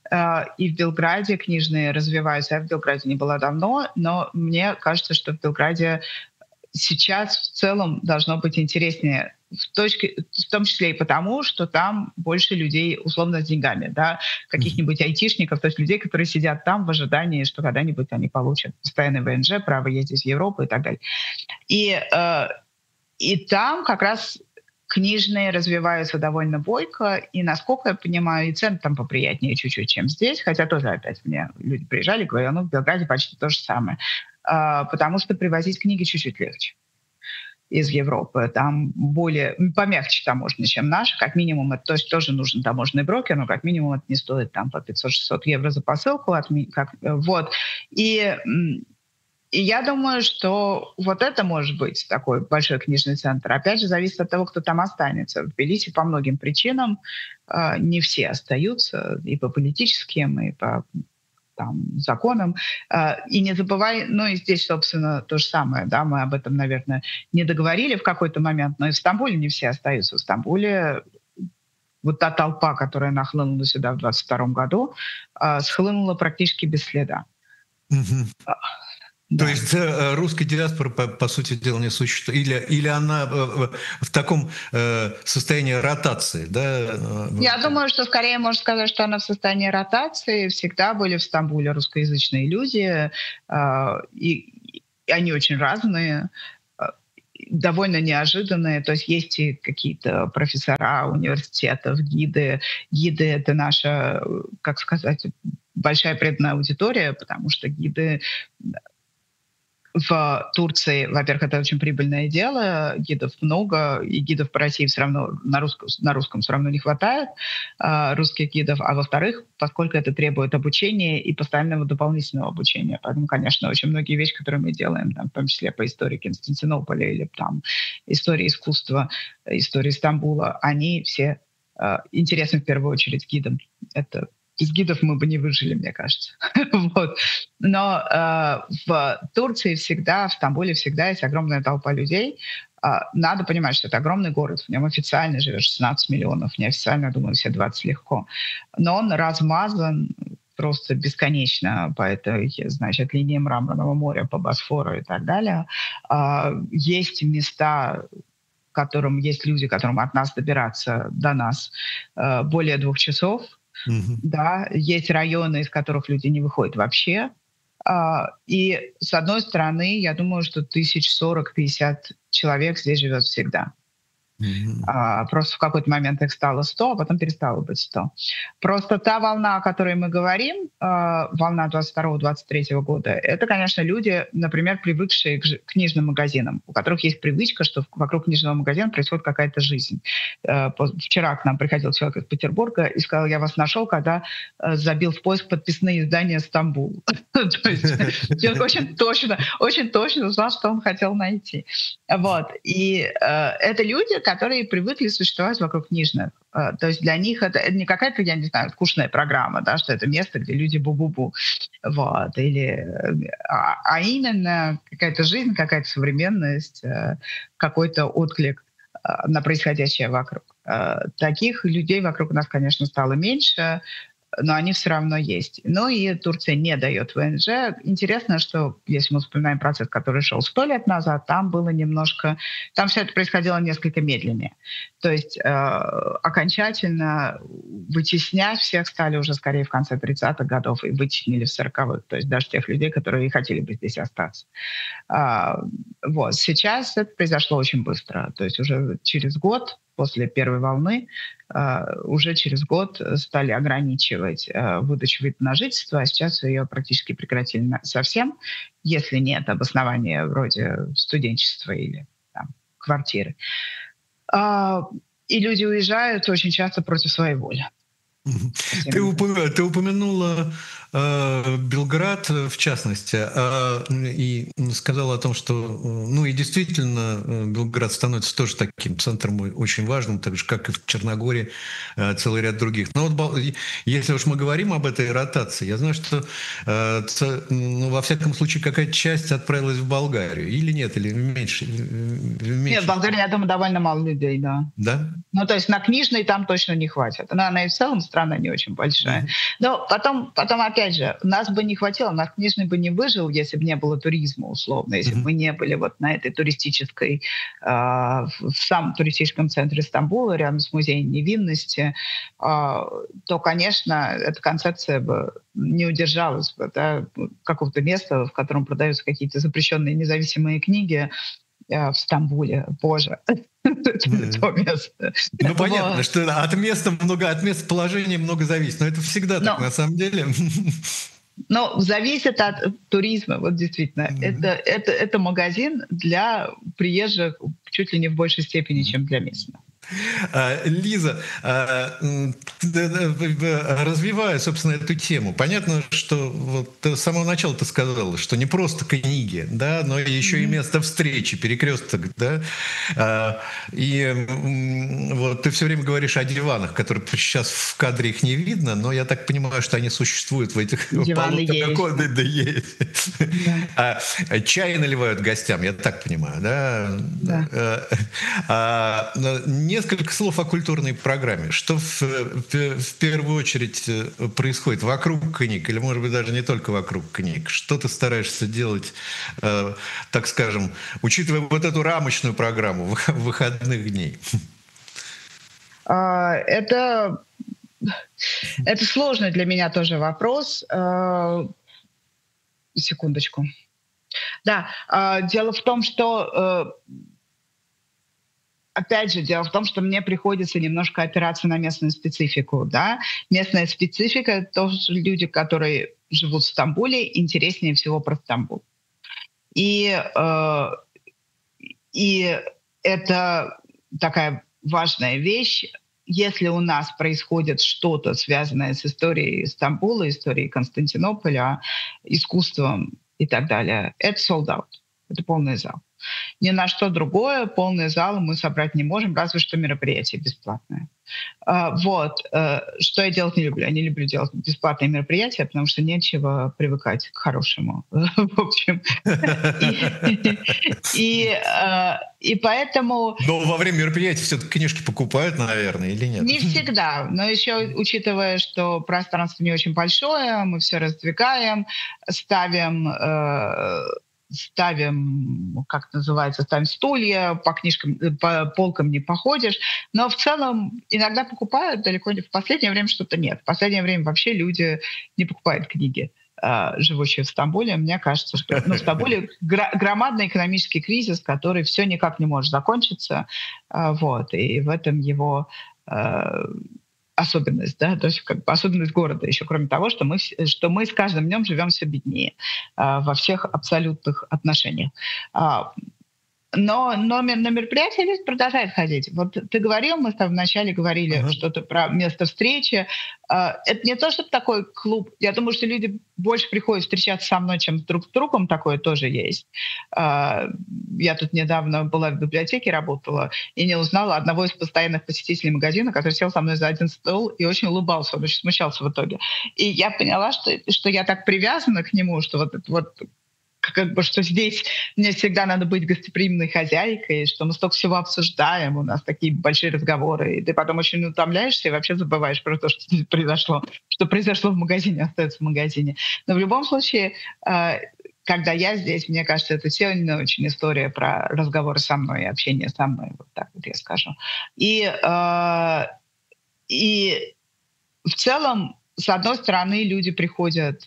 И в Белграде книжные развиваются. Я в Белграде не была давно, но мне кажется, что в Белграде сейчас в целом должно быть интереснее. В, точке, в том числе и потому, что там больше людей условно с деньгами, да, каких-нибудь айтишников, то есть людей, которые сидят там в ожидании, что когда-нибудь они получат постоянный ВНЖ, право ездить в Европу и так далее. И, э, и там как раз книжные развиваются довольно бойко, и, насколько я понимаю, и цены там поприятнее чуть-чуть, чем здесь, хотя тоже опять мне люди приезжали и говорили, ну, в Белграде почти то же самое, а, потому что привозить книги чуть-чуть легче из Европы. Там более, помягче таможня, чем наши, как минимум, это, то есть тоже нужен таможенный брокер, но как минимум это не стоит там по пятьсот-шестьсот евро за посылку, от, как, вот, и... И я думаю, что вот это может быть такой большой книжный центр. Опять же, зависит от того, кто там останется. В Тбилиси по многим причинам э, не все остаются, и по политическим, и по там, законам. Э, и не забывай, ну и здесь, собственно, то же самое. Да, мы об этом, наверное, не договорили в какой-то момент, но и в Стамбуле не все остаются. В Стамбуле вот та толпа, которая нахлынула сюда в двадцать втором году, э, схлынула практически без следа. Мгм. А, То да. есть э, русская диаспора, по, по сути дела, не существует? Или, или она э, в таком э, состоянии ротации, да? э, Я вот, думаю, что скорее можно сказать, что она в состоянии ротации. Всегда были в Стамбуле русскоязычные люди, а, и и они очень разные, а, довольно неожиданные. То есть есть и какие-то профессора университетов, гиды. Гиды — это наша, э, как сказать, большая преданная аудитория, потому что гиды в Турции, во-первых, это очень прибыльное дело, гидов много, и гидов по России все равно на русском, на русском все равно не хватает, а, русских гидов, а во-вторых, поскольку это требует обучения и постоянного дополнительного обучения. Поэтому, конечно, очень многие вещи, которые мы делаем, там, в том числе по истории Константинополя или там, истории искусства, истории Стамбула, они все а, интересны в первую очередь гидам. Это без гидов мы бы не выжили, мне кажется. Вот. Но э, в Турции всегда, в Стамбуле всегда есть огромная толпа людей. Э, надо понимать, что это огромный город. В нем официально живет шестнадцать миллионов, неофициально, думаю, все двадцать легко. Но он размазан просто бесконечно по этой, значит, линии Мраморного моря, по Босфору и так далее. Э, есть места, которым есть люди, которым от нас добираться до нас э, более двух часов. мгм. Да, есть районы, из которых люди не выходят вообще. А, И с одной стороны, я думаю, что тысяч сорок-пятьдесят человек здесь живет всегда. Мгм. А, Просто в какой-то момент их стало сто, а потом перестало быть сто. Просто та волна, о которой мы говорим, а, волна двадцать второго — двадцать третьего года, это, конечно, люди, например, привыкшие к жи- книжным магазинам, у которых есть привычка, что в- вокруг книжного магазина происходит какая-то жизнь. Э, поз- Вчера к нам приходил человек из Петербурга и сказал: я вас нашел, когда э, забил в поиск подписные издания «Стамбул». То есть человек очень точно, очень точно знал, что он хотел найти. Вот. И э, это люди, которые привыкли существовать вокруг книжных. Э, то есть для них это, это не какая-то, я не знаю, скучная программа, да, что это место, где люди бу-бу-бу. Вот. Или, э, а, а именно какая-то жизнь, какая-то современность, э, какой-то отклик э, на происходящее вокруг. Э, таких людей вокруг нас, конечно, стало меньше, но они все равно есть. Ну и Турция не дает ВНЖ. Интересно, что если мы вспоминаем процесс, который шел сто лет назад, там было немножко... Там все это происходило несколько медленнее. То есть э, окончательно вытеснять всех стали уже скорее в конце тридцатых годов и вытеснили в сороковых. То есть даже тех людей, которые хотели бы здесь остаться. А, вот. Сейчас это произошло очень быстро. То есть уже через год после первой волны Uh, уже через год стали ограничивать uh, выдачу вида на жительство, а сейчас ее практически прекратили на- совсем, если нет обоснования вроде студенчества или там, квартиры. Uh, и люди уезжают очень часто против своей воли. Мгм. Вот Ты, именно так. упомя- ты упомянула э, Белград, э, в частности, а, и сказала о том, что, э, ну и действительно, э, Белград становится тоже таким центром о- очень важным, так же, как и в Черногории, э, целый ряд других. Но вот Бал- и- если уж мы говорим об этой ротации, я знаю, что, э, ц- ну, во всяком случае, какая-то часть отправилась в Болгарию. Или нет, или в меньшей, в в Нет, в меньшей Болгарии, степени. я думаю, довольно мало людей, да. Да? Ну, то есть на книжной там точно не хватит. Но она и в целом страна не очень большая. Мгм. Но потом, потом опять же, нас бы не хватило, наш книжный бы не выжил, если бы не было туризма, условно, если бы Мгм. мы не были вот на этой туристической, а, в в самом туристическом центре Стамбула, рядом с музеем невинности, а, то, конечно, эта концепция бы не удержалась бы, да, какого-то места, в котором продаются какие-то запрещенные независимые книги, а, в Стамбуле. Боже, это не Мгм. то место. Ну, понятно, Вот. что от места много, от местоположения много зависит, но это всегда так на Но, самом деле. но зависит от туризма, вот действительно. Это, Мгм. это, это магазин для приезжих чуть ли не в большей степени, Мгм. чем для местных. А, Лиза, а, м, д- д- в- в- развивая, собственно, эту тему, понятно, что вот ты с самого начала ты сказала, что не просто книги, да, но еще и Мгм. место встречи, перекресток, да. А, И м, вот ты все время говоришь о диванах, которые сейчас в кадре их не видно, но я так понимаю, что они существуют в этих Диваны полутора есть, да. кодах, да, есть. Да, А чай наливают гостям, я так понимаю, да. да. Э, а, Не несколько слов о культурной программе. Что в, в, в первую очередь происходит вокруг книг, или, может быть, даже не только вокруг книг? Что ты стараешься делать, э, так скажем, учитывая вот эту рамочную программу выходных дней? Это, это сложный для меня тоже вопрос. Секундочку. Да, дело в том, что... Опять же, дело в том, что мне приходится немножко опираться на местную специфику. Да? Местная специфика — это то, что люди, которые живут в Стамбуле, интереснее всего про Стамбул. И, э, и это такая важная вещь. Если у нас происходит что-то, связанное с историей Стамбула, историей Константинополя, искусством и так далее, это sold out. Это полный зал. Ни на что другое полные залы мы собрать не можем, разве что мероприятие бесплатное. Uh, вот. Uh, что я делать не люблю? Я не люблю делать бесплатные мероприятия, потому что нечего привыкать к хорошему. В общем. И поэтому... Но во время мероприятия все-таки книжки покупают, наверное, или нет? Не всегда. Но еще, учитывая, что пространство не очень большое, мы все раздвигаем, ставим... ставим, как называется, ставим стулья, по книжкам, по полкам не походишь. Но в целом иногда покупают, далеко не в последнее время что-то нет. В последнее время вообще люди не покупают книги, живущие в Стамбуле. Мне кажется, что ну, в Стамбуле гра- громадный экономический кризис, который все никак не может закончиться. Вот. И в этом его... особенность, да, то есть как бы особенность города еще, кроме того, что мы, что мы с каждым днем живем все беднее а, во всех абсолютных отношениях. А, но, но на мероприятия люди продолжают ходить. Вот ты говорил, мы с тобой вначале говорили uh-huh. что-то про место встречи. А, это не то, чтобы такой клуб. Я думаю, что люди больше приходят встречаться со мной, чем друг с другом. Такое тоже есть. А, я тут недавно была в библиотеке, работала, и не узнала одного из постоянных посетителей магазина, который сел со мной за один стол и очень улыбался, он очень смущался в итоге. И я поняла, что, что я так привязана к нему, что вот это вот как бы, что здесь мне всегда надо быть гостеприимной хозяйкой, что мы столько всего обсуждаем, у нас такие большие разговоры, и ты потом очень утомляешься и вообще забываешь про то, что здесь произошло, что произошло в магазине, остается в магазине. Но в любом случае, когда я здесь, мне кажется, это сильная очень история про разговоры со мной и общение со мной, вот так вот я скажу. И, и в целом, с одной стороны, люди приходят...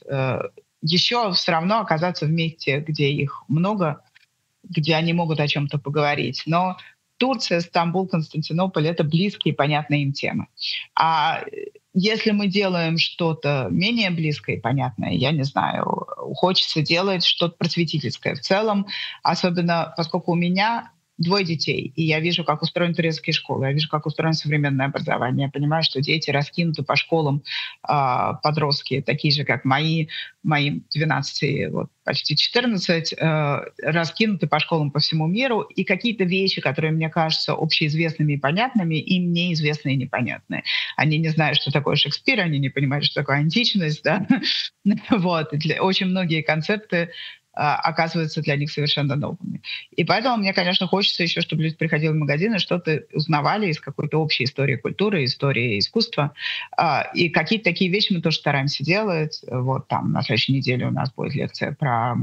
еще все равно оказаться в месте, где их много, где они могут о чем-то поговорить. Но Турция, Стамбул, Константинополь — это близкие и понятные им темы. А если мы делаем что-то менее близкое и понятное, я не знаю, хочется делать что-то просветительское в целом, особенно поскольку у меня двое детей, и я вижу, как устроены турецкие школы, я вижу, как устроено современное образование. Я понимаю, что дети раскинуты по школам, э, подростки, такие же, как мои, моим двенадцати, вот, почти четырнадцать, э, раскинуты по школам по всему миру, и какие-то вещи, которые мне кажутся общеизвестными и понятными, им неизвестны и непонятны. Они не знают, что такое Шекспир, они не понимают, что такое античность, да? Вот. Очень многие концепты оказываются для них совершенно новыми. И поэтому мне, конечно, хочется еще, чтобы люди приходили в магазин и что-то узнавали из какой-то общей истории культуры, истории искусства. И какие-то такие вещи мы тоже стараемся делать. Вот там на следующей неделе у нас будет лекция про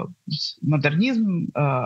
модернизм,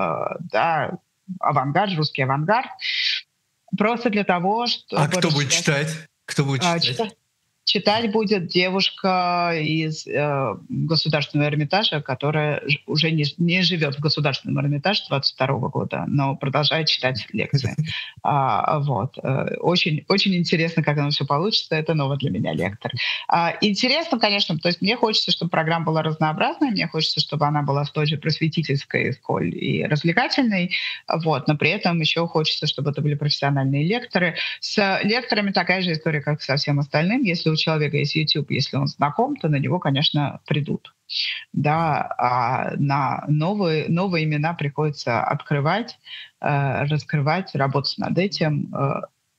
да, авангард, русский авангард. Просто для того, чтобы... А кто будет читать? Кто будет читать? читать? Читать будет девушка из э, Государственного Эрмитажа, которая уже не, не живет в Государственном Эрмитаже двадцать второго года, но продолжает читать лекции. А, вот. Очень, очень интересно, как оно все получится. Это новый для меня лектор. А, интересно, конечно, то есть мне хочется, чтобы программа была разнообразной, мне хочется, чтобы она была столь же просветительской, сколь и развлекательной, вот, но при этом еще хочется, чтобы это были профессиональные лекторы. С лекторами такая же история, как со всем остальным. Если у человека есть YouTube, если он знаком, то на него, конечно, придут. Да, а на новые, новые имена приходится открывать, э, раскрывать, работать над этим. Э,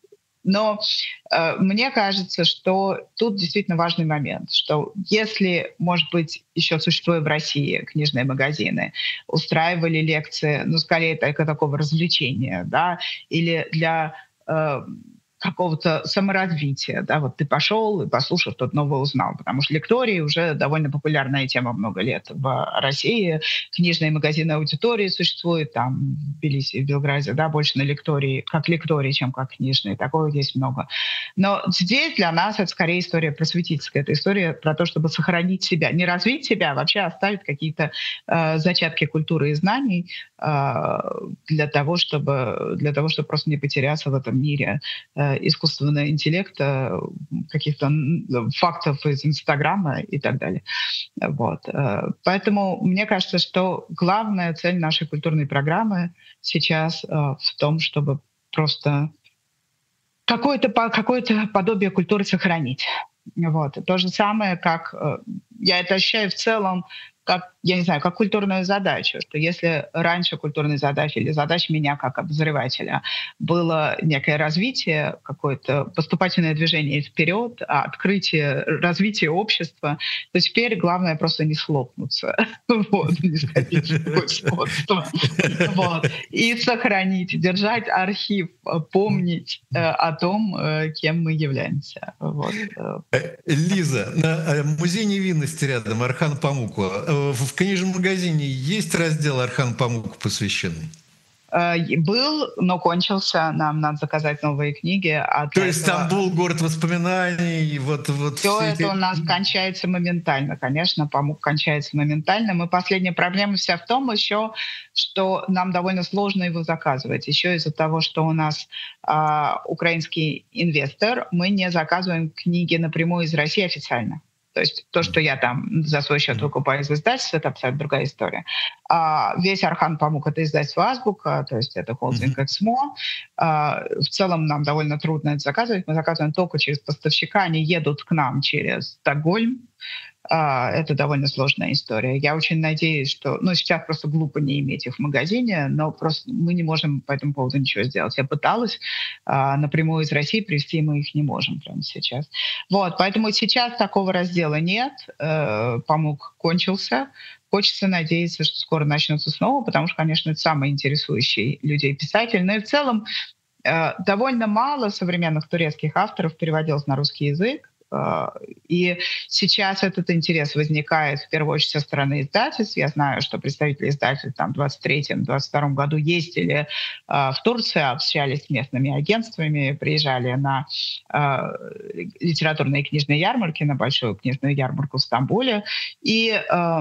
но э, мне кажется, что тут действительно важный момент, что если, может быть, еще существуя в России книжные магазины, устраивали лекции, ну, скорее только такого развлечения, да, или для э, какого-то саморазвития, да, вот ты пошел и, послушал, что-то новое узнал, потому что лектории уже довольно популярная тема много лет в России, книжные магазины аудитории существуют, там, в Тбилиси, в Белграде, да, больше на лектории, как лектории, чем как книжные, такого здесь много. Но здесь для нас это скорее история просветительская, это история про то, чтобы сохранить себя, не развить себя, а вообще оставить какие-то э, зачатки культуры и знаний э, для того, чтобы, для того, чтобы просто не потеряться в этом мире э, искусственного интеллекта, каких-то фактов из Инстаграма и так далее. Вот. Поэтому мне кажется, что главная цель нашей культурной программы сейчас в том, чтобы просто какое-то, какое-то подобие культуры сохранить. Вот. То же самое, как я это ощущаю в целом, как, я не знаю, как культурную задачу, что если раньше культурной задачей или задача меня как обозревателя было некое развитие, какое-то поступательное движение вперед, открытие, развитие общества, то теперь главное просто не схлопнуться, вот, не сходить в господство, вот, и сохранить, держать архив, помнить э, о том, э, кем мы являемся. Вот. Лиза, на музей невинности рядом, Орхан Памукова. В книжном магазине есть раздел Орхан Памуку посвященный? Был, но кончился. Нам надо заказать новые книги. А То есть этого... Стамбул, город воспоминаний, вот, вот все, все это эти... у нас кончается моментально. Конечно, Памук кончается моментально. Мы последняя проблема вся в том еще, что нам довольно сложно его заказывать. Еще из-за того, что у нас а, украинский инвестор, мы не заказываем книги напрямую из России официально. То есть то, что я там за свой счет выкупаю из издательства, это абсолютно другая история. А весь Орхан Памук — это издательство «Азбука», то есть это холдинг «Эксмо». А в целом нам довольно трудно это заказывать. Мы заказываем только через поставщика, они едут к нам через Стокгольм. Uh, это довольно сложная история. Я очень надеюсь, что... Ну, сейчас просто глупо не иметь их в магазине, но просто мы не можем по этому поводу ничего сделать. Я пыталась uh, напрямую из России привезти, мы их не можем прямо сейчас. Вот, поэтому сейчас такого раздела нет. Uh, Памук кончился. Хочется надеяться, что скоро начнется снова, потому что, конечно, это самый интересующий людей писатель. Но и в целом uh, довольно мало современных турецких авторов переводилось на русский язык. И сейчас этот интерес возникает в первую очередь со стороны издательств. Я знаю, что представители издательств там, в двадцать третьем — двадцать втором году ездили э, в Турцию, общались с местными агентствами, приезжали на э, литературные и книжные ярмарки, на большую книжную ярмарку в Стамбуле. И э,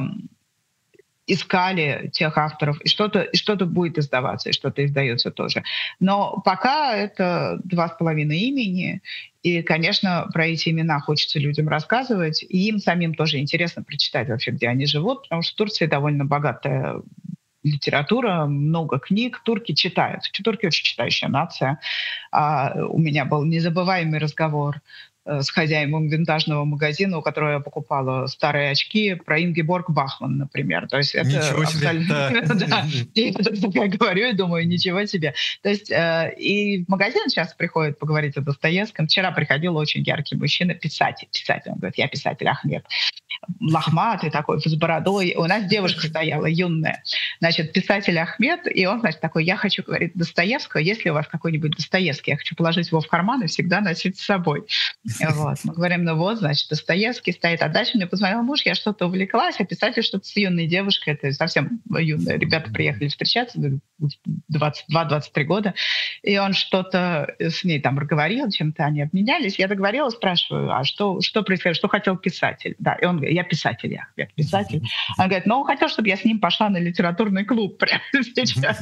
искали тех авторов, и что-то, и что-то будет издаваться, и что-то издается тоже. Но пока это два с половиной имени, и, конечно, про эти имена хочется людям рассказывать, и им самим тоже интересно прочитать вообще, где они живут, потому что в Турции довольно богатая литература, много книг, турки читают. Турки очень читающая нация. А у меня был незабываемый разговор с хозяином винтажного магазина, у которого я покупала старые очки, про Ингеборг Бахман, например. То есть это ничего себе. абсолютно... Я говорю и думаю, ничего себе. То есть и в магазин сейчас приходит поговорить о Достоевском. Вчера приходил очень яркий мужчина, писатель. Писатель. Он говорит, я писатель Ахмед. Лохматый такой, с бородой. У нас девушка стояла, юная. Значит, писатель Ахмед, и он, значит, такой, я хочу, говорит, Достоевского, если у вас какой-нибудь Достоевский, я хочу положить его в карман и всегда носить с собой. Вот. Мы говорим, ну вот, значит, Достоевский стоит. А дальше мне позвонил муж, я что-то увлеклась, а писатель что-то с юной девушкой, это совсем юная. Ребята приехали встречаться, двадцать два — двадцать три года, и он что-то с ней там говорил, чем-то они обменялись. Я договорила, спрашиваю, а что, что происходит, что хотел писатель? Да, и он говорит, я писатель, я, я писатель. Он говорит, ну, он хотел, чтобы я с ним пошла на литературный клуб прямо сейчас.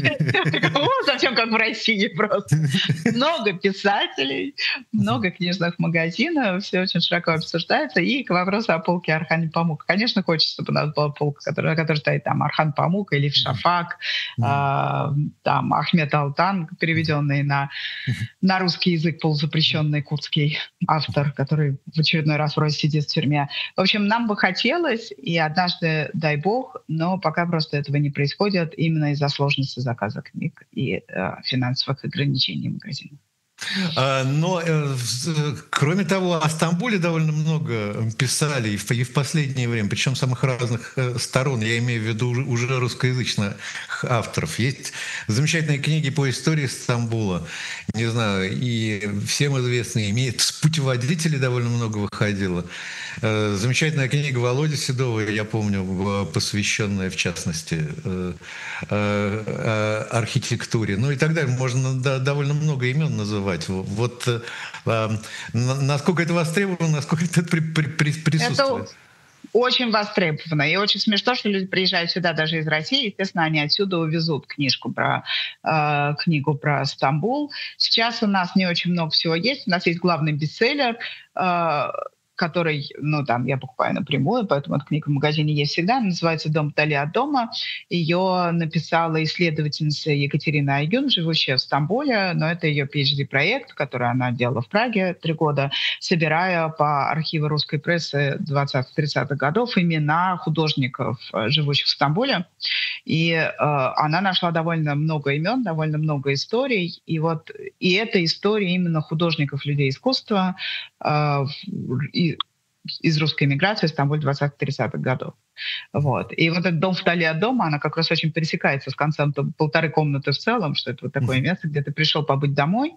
Совсем как в России просто. Много писателей, много книжных магазинов, все очень широко обсуждается. И к вопросу о полке Орхана Памука. Конечно, хочется, чтобы у нас была полка, которая, на которой стоит там Орхан Памук, Элиф Шафак, э, там Ахмед Алтан, переведенный на, на русский язык, полузапрещенный курдский автор, который в очередной раз вроде сидит в тюрьме. В общем, нам бы хотелось, и однажды, дай бог, но пока просто этого не происходит именно из-за сложности заказа книг и э, финансовых ограничений магазина. А, Но, э, в- кроме того, о Стамбуле довольно много писали и в, и в последнее время, причем самых разных э, сторон. Я имею в виду уже уже русскоязычных авторов. Есть замечательные книги по истории Стамбула, не знаю, и всем известные. Имеет с путеводителей довольно много выходило. Э, Замечательная книга Володи Седова, я помню, в- посвященная, в частности, э, э, э, архитектуре. Ну и так далее. Можно да, довольно много имен называть. Вот э, э, на- насколько это востребовано, насколько это при- при- при- Это присутствует. очень востребовано. И очень смешно, что люди приезжают сюда даже из России. Естественно, они отсюда увезут книжку про, э, книгу про Стамбул. Сейчас у нас не очень много всего есть. У нас есть главный бестселлер, э, который, ну, там, я покупаю напрямую, поэтому эта книга в магазине есть всегда. Она называется «Дом вдали от дома». Ее написала исследовательница Екатерина Айгюн, живущая в Стамбуле, но это ее пи эйч ди-проект, который она делала в Праге три года, собирая по архиву русской прессы двадцатых-тридцатых годов имена художников, э, живущих в Стамбуле. И э, она нашла довольно много имен, довольно много историй. И вот и это история именно художников, людей искусства э, в- и- из русской эмиграции в Стамбуле двадцатых-тридцатых годов. Вот. И вот этот дом вдали от дома, она как раз очень пересекается с концептом полторы комнаты в целом, что это вот такое место, где ты пришел побыть домой.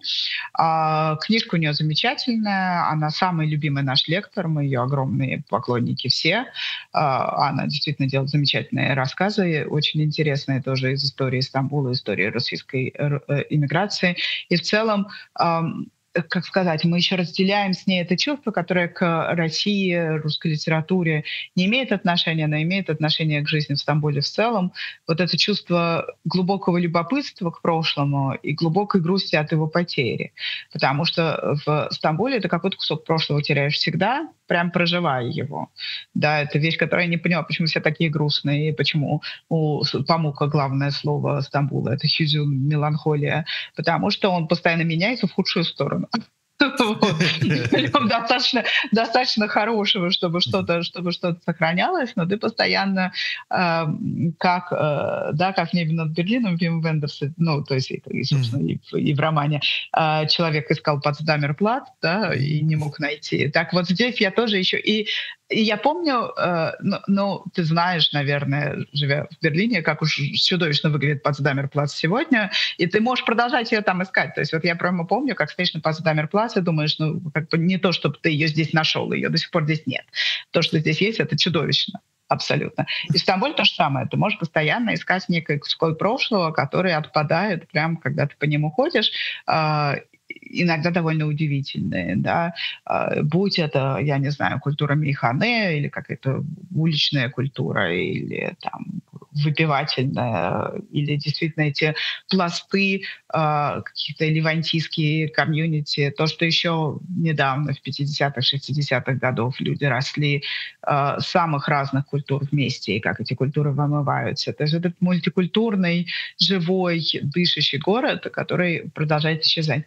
А, книжка у нее замечательная, она самый любимый наш лектор, мы ее огромные поклонники все. А, она действительно делает замечательные рассказы, очень интересные тоже из истории Стамбула, истории российской э, э, иммиграции. И в целом ам, э, как сказать, мы еще разделяем с ней это чувство, которое к России, русской литературе не имеет отношения, но имеет отношение к жизни в Стамбуле в целом. Вот это чувство глубокого любопытства к прошлому и глубокой грусти от его потери. Потому что в Стамбуле ты какой-то кусок прошлого теряешь всегда, прям проживая его. Да, это вещь, которую я не поняла, почему все такие грустные, и почему у С- Памука главное слово Стамбула — это хюзюн, меланхолия, потому что он постоянно меняется в худшую сторону. Вот. В нем достаточно, достаточно хорошего, чтобы что-то, чтобы что-то сохранялось, но ты постоянно, э, как, э, да, как в «Небе над Берлином» Вим Вендерса, ну, то есть, и, и, собственно, и, в и в романе, э, человек искал Потсдамерплац, да, и не мог найти. Так вот здесь я тоже еще... И, и я помню, э, ну, ну, ты знаешь, наверное, живя в Берлине, как уж чудовищно выглядит Потсдамерплац сегодня, и ты можешь продолжать ее там искать. То есть вот я прямо помню, как стоишь на Потсдамерплац и думаешь, ну, как бы не то, чтобы ты ее здесь нашел, ее до сих пор здесь нет. То, что здесь есть, это чудовищно. Абсолютно. И в Стамбуле то же самое. Ты можешь постоянно искать некое кусок прошлого, который отпадает прямо, когда ты по нему ходишь. А, иногда довольно удивительные, да. А, будь это, я не знаю, культура мейхане или какая-то уличная культура, или там выпивательная, или действительно эти пласты, а, какие-то левантийские комьюнити, то, что еще недавно, в пятидесятых, шестидесятых годов люди росли а, самых разных культур вместе, и как эти культуры вымываются. То есть этот мультикультурный, живой, дышащий город, который продолжает исчезать.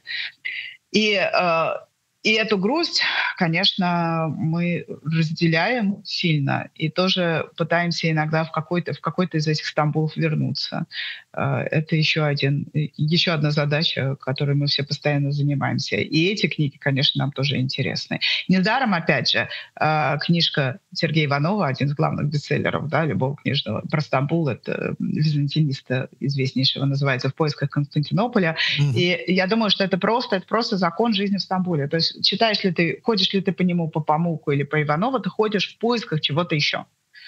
И, э, и эту грусть, конечно, мы разделяем сильно и тоже пытаемся иногда в какой-то, в какой-то из этих Стамбулов вернуться. Э, Это еще, один, еще одна задача, которой мы все постоянно занимаемся. И эти книги, конечно, нам тоже интересны. Недаром, опять же, э, книжка Сергея Иванова, один из главных бестселлеров, да, любого книжного, про Стамбул, это византиниста известнейшего, называется «В поисках Константинополя». И я думаю, что это просто, это просто закон жизни в Стамбуле. То есть читаешь ли ты, ходишь ли ты по нему, по Памуку или по Иванову, ты ходишь в поисках чего-то еще.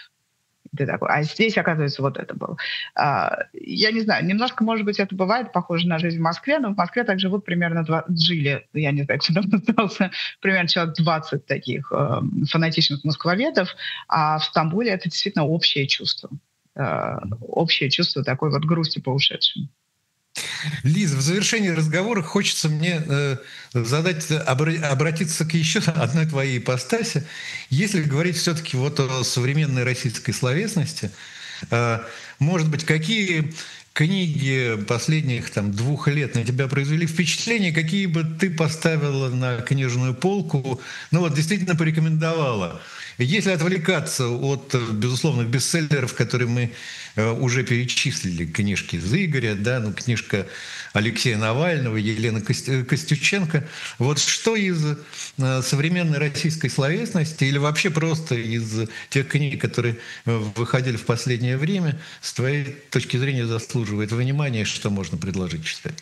Ты такой, а здесь, оказывается, вот это было. А, я не знаю, немножко, может быть, это бывает похоже на жизнь в Москве, но в Москве так живут примерно, два, жили, я не знаю, кто там остался, примерно человек двадцать таких э, фанатичных москвоведов, а в Стамбуле это действительно общее чувство. Э, общее чувство такой вот грусти по ушедшим. Лиза, в завершении разговора хочется мне э, задать, обра- обратиться к еще одной твоей ипостаси. Если говорить все-таки вот о современной российской словесности, э, может быть, какие книги последних там, двух лет на тебя произвели впечатление, какие бы ты поставила на книжную полку, ну вот действительно порекомендовала? Если отвлекаться от безусловных бестселлеров, которые мы уже перечислили, книжки Зыгоря, да, ну, книжка Алексея Навального, Елены Костюченко, вот что из современной российской словесности или вообще просто из тех книг, которые выходили в последнее время, с твоей точки зрения заслуживает внимания, что можно предложить читать?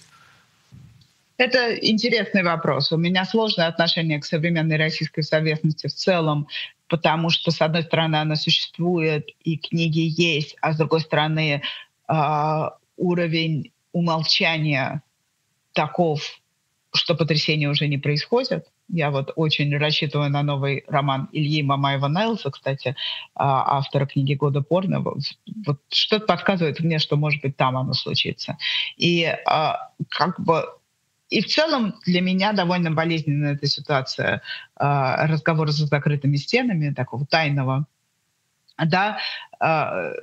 Это интересный вопрос. У меня сложное отношение к современной российской словесности в целом, потому что, с одной стороны, она существует, и книги есть, а с другой стороны, э, уровень умолчания таков, что потрясения уже не происходят. Я вот очень рассчитываю на новый роман Ильи Мамаева-Найлса, кстати, автора книги «Годы порно». Вот что-то подсказывает мне, что, может быть, там оно случится. И как бы И в целом для меня довольно болезненная эта ситуация э, разговора за закрытыми стенами, такого тайного, да, э,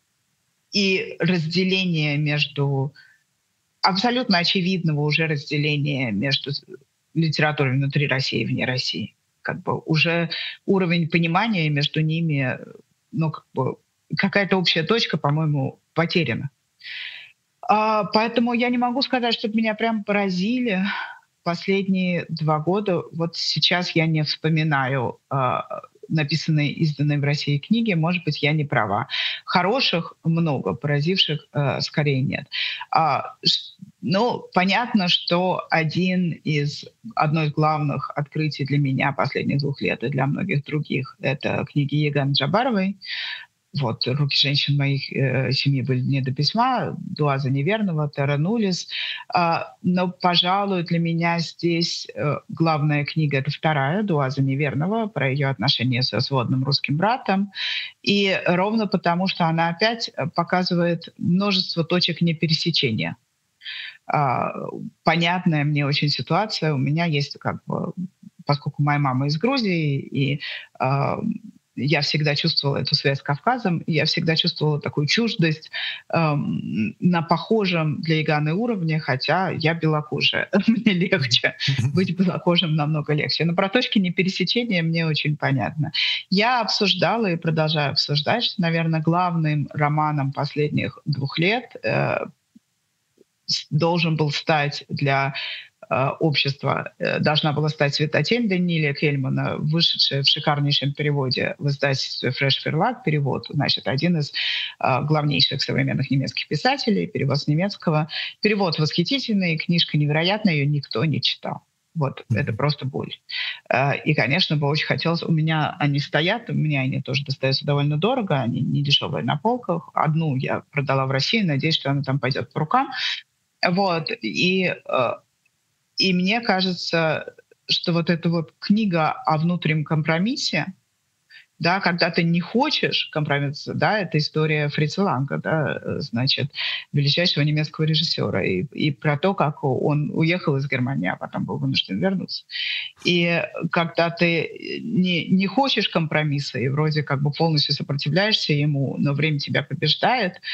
и разделение между, абсолютно очевидного уже разделения между литературой внутри России и вне России. Как бы уже уровень понимания между ними, ну, как бы какая-то общая точка, по-моему, потеряна. А, поэтому я не могу сказать, чтобы меня прям поразили последние два года. Вот сейчас я не вспоминаю а, написанные, изданные в России книги. Может быть, я не права. Хороших много, поразивших а, скорее нет. А, ну, понятно, что один из, одно из главных открытий для меня последних двух лет и для многих других — это книги Еганы Джабаровой. Вот, «Руки женщин моих э, семьи были не до письма», Дуаза Неверного, Терра Нулис. А, но, пожалуй, для меня здесь э, главная книга — это вторая, Дуаза Неверного, про ее отношения со сводным русским братом. И ровно потому, что она опять показывает множество точек непересечения. А, понятная мне очень ситуация. У меня есть, как бы, поскольку моя мама из Грузии, и а, я всегда чувствовала эту связь с Кавказом, я всегда чувствовала такую чуждость эм, на похожем для Еганы уровне, хотя я белокожая. Мне легче быть белокожим, намного легче. Но про точки непересечения мне очень понятно. Я обсуждала и продолжаю обсуждать, что, наверное, главным романом последних двух лет э, должен был стать для общества, должна была стать «Светотень» Даниэля Кельмана, вышедшая в шикарнейшем переводе в издательстве «Фреш Ферлаг», перевод, значит, один из э, главнейших современных немецких писателей, перевод с немецкого. Перевод восхитительный, книжка невероятная, ее никто не читал. Вот, mm-hmm. это просто боль. Э, и, конечно, бы очень хотелось... У меня они стоят, у меня они тоже достаются довольно дорого, они не дешевые на полках. Одну я продала в России, надеюсь, что она там пойдет по рукам. Вот, и... Э, И мне кажется, что вот эта вот книга о внутреннем компромиссе, да, когда ты не хочешь компромисса, да, это история Фрица Ланга, да, значит, величайшего немецкого режиссера, и, и про то, как он уехал из Германии, а потом был вынужден вернуться. И когда ты не, не хочешь компромисса и вроде как бы полностью сопротивляешься ему, но время тебя побеждает, э,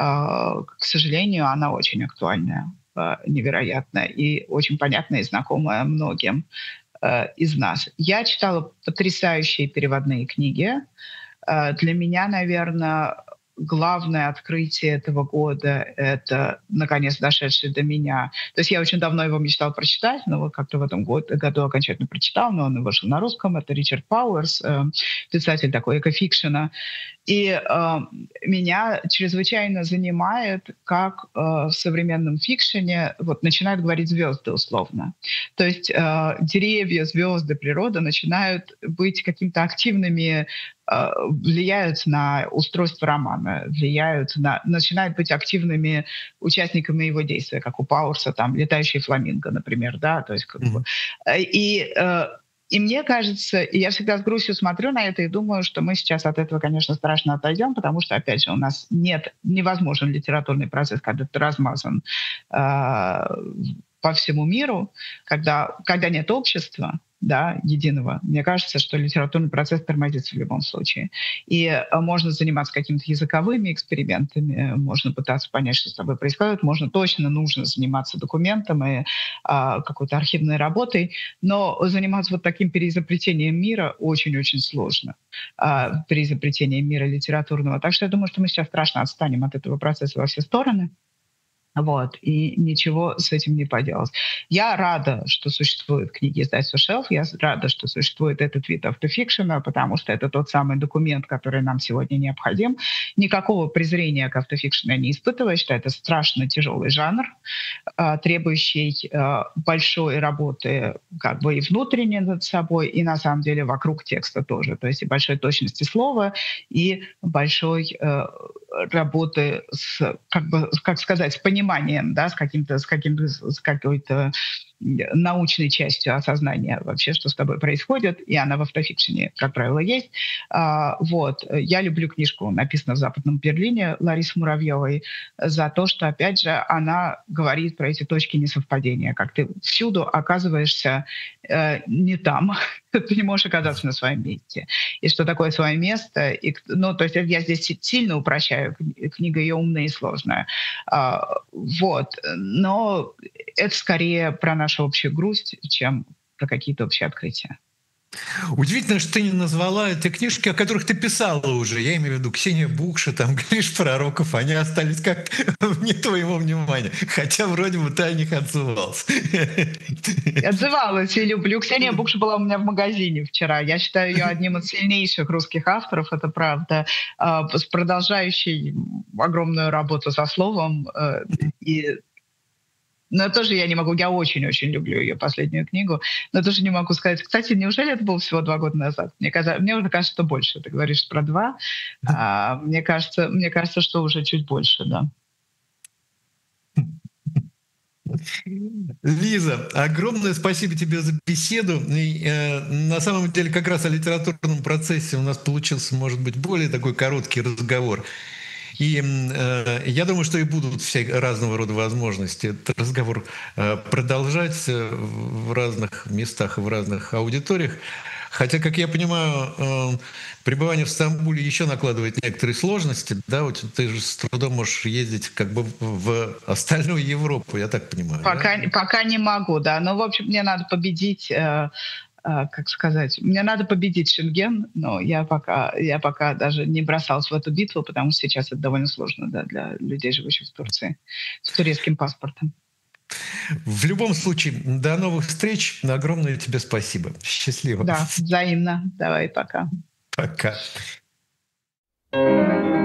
к сожалению, она очень актуальная, невероятно и очень понятная и знакомая многим э, из нас. Я читала потрясающие переводные книги. Э, для меня, наверное, главное открытие этого года — это, наконец, дошедшее до меня. То есть я очень давно его мечтала прочитать, но вот как-то в этом году, году окончательно прочитал, но он и вышел на русском. Это Ричард Пауэрс, э, писатель такой экофикшена. И э, меня чрезвычайно занимает, как э, в современном фикшене вот, начинают говорить звезды условно. То есть э, деревья, звезды, природа начинают быть какими-то активными, э, влияют на устройство романа, влияют на, начинают быть активными участниками его действия, как у Пауэрса, там, «Летающий фламинго», например, да, то есть как mm-hmm. бы. И э, И мне кажется, и я всегда с грустью смотрю на это и думаю, что мы сейчас от этого, конечно, страшно отойдем, потому что, опять же, у нас нет, невозможен литературный процесс, когда ты размазан э, по всему миру, когда, когда нет общества, да, единого. Мне кажется, что литературный процесс тормозится в любом случае. И э, можно заниматься какими-то языковыми экспериментами, можно пытаться понять, что с тобой происходит, можно точно нужно заниматься документом и а, какой-то архивной работой, но заниматься вот таким переизобретением мира очень-очень сложно. А, переизобретением мира литературного. Так что я думаю, что мы сейчас страшно отстанем от этого процесса во все стороны. Вот, и ничего с этим не поделать. Я рада, что существуют книги издательства Шелф, я рада, что существует этот вид автофикшена, потому что это тот самый документ, который нам сегодня необходим. Никакого презрения к автофикшену я не испытываю, что это страшно тяжелый жанр, требующий большой работы как бы и внутренне над собой, и на самом деле вокруг текста тоже. То есть и большой точности слова, и большой работы с, как бы, как сказать, с пониманием, да, с каким-то, с каким-то, с какой-то научной частью осознания вообще, что с тобой происходит, и она в автофикшене, как правило, есть. А, вот. Я люблю книжку, написанную в Западном Берлине Ларисы Муравьевой, за то, что, опять же, она говорит про эти точки несовпадения, как ты всюду оказываешься э, не там, ты не можешь оказаться на своем месте. И что такое свое место. И, ну, то есть я здесь сильно упрощаю, книга ее умная и сложная. А, вот. Но это скорее про нашу общую грусть, чем про какие-то общие открытия. Удивительно, что ты не назвала эти книжки, о которых ты писала уже. Я имею в виду Ксения Букша, там, «Глиш пророков», они остались как вне твоего внимания. Хотя вроде бы ты о них отзывался. Я отзывалась и люблю. Ксения Букша была у меня в магазине вчера. Я считаю ее одним из сильнейших русских авторов, это правда, с продолжающей огромную работу со словом. И но тоже я не могу, я очень-очень люблю ее последнюю книгу, но тоже не могу сказать. Кстати, неужели это было всего два года назад? Мне, кажется, мне уже кажется, что больше. Ты говоришь про два, а мне кажется, мне кажется, что уже чуть больше, да. Лиза, огромное спасибо тебе за беседу. И, э, на самом деле как раз о литературном процессе у нас получился, может быть, более такой короткий разговор. И э, я думаю, что и будут все разного рода возможности этот разговор э, продолжать в разных местах и в разных аудиториях. Хотя, как я понимаю, э, пребывание в Стамбуле еще накладывает некоторые сложности. Да, вот ты же с трудом можешь ездить как бы в остальную Европу, я так понимаю. Пока, да? пока не могу, да. Но, в общем, мне надо победить... Э как сказать, мне надо победить Шенген, но я пока, я пока даже не бросалась в эту битву, потому что сейчас это довольно сложно, да, для людей, живущих в Турции, с турецким паспортом. В любом случае, до новых встреч. Огромное тебе спасибо. Счастливо. Да, взаимно. Давай, пока. Пока.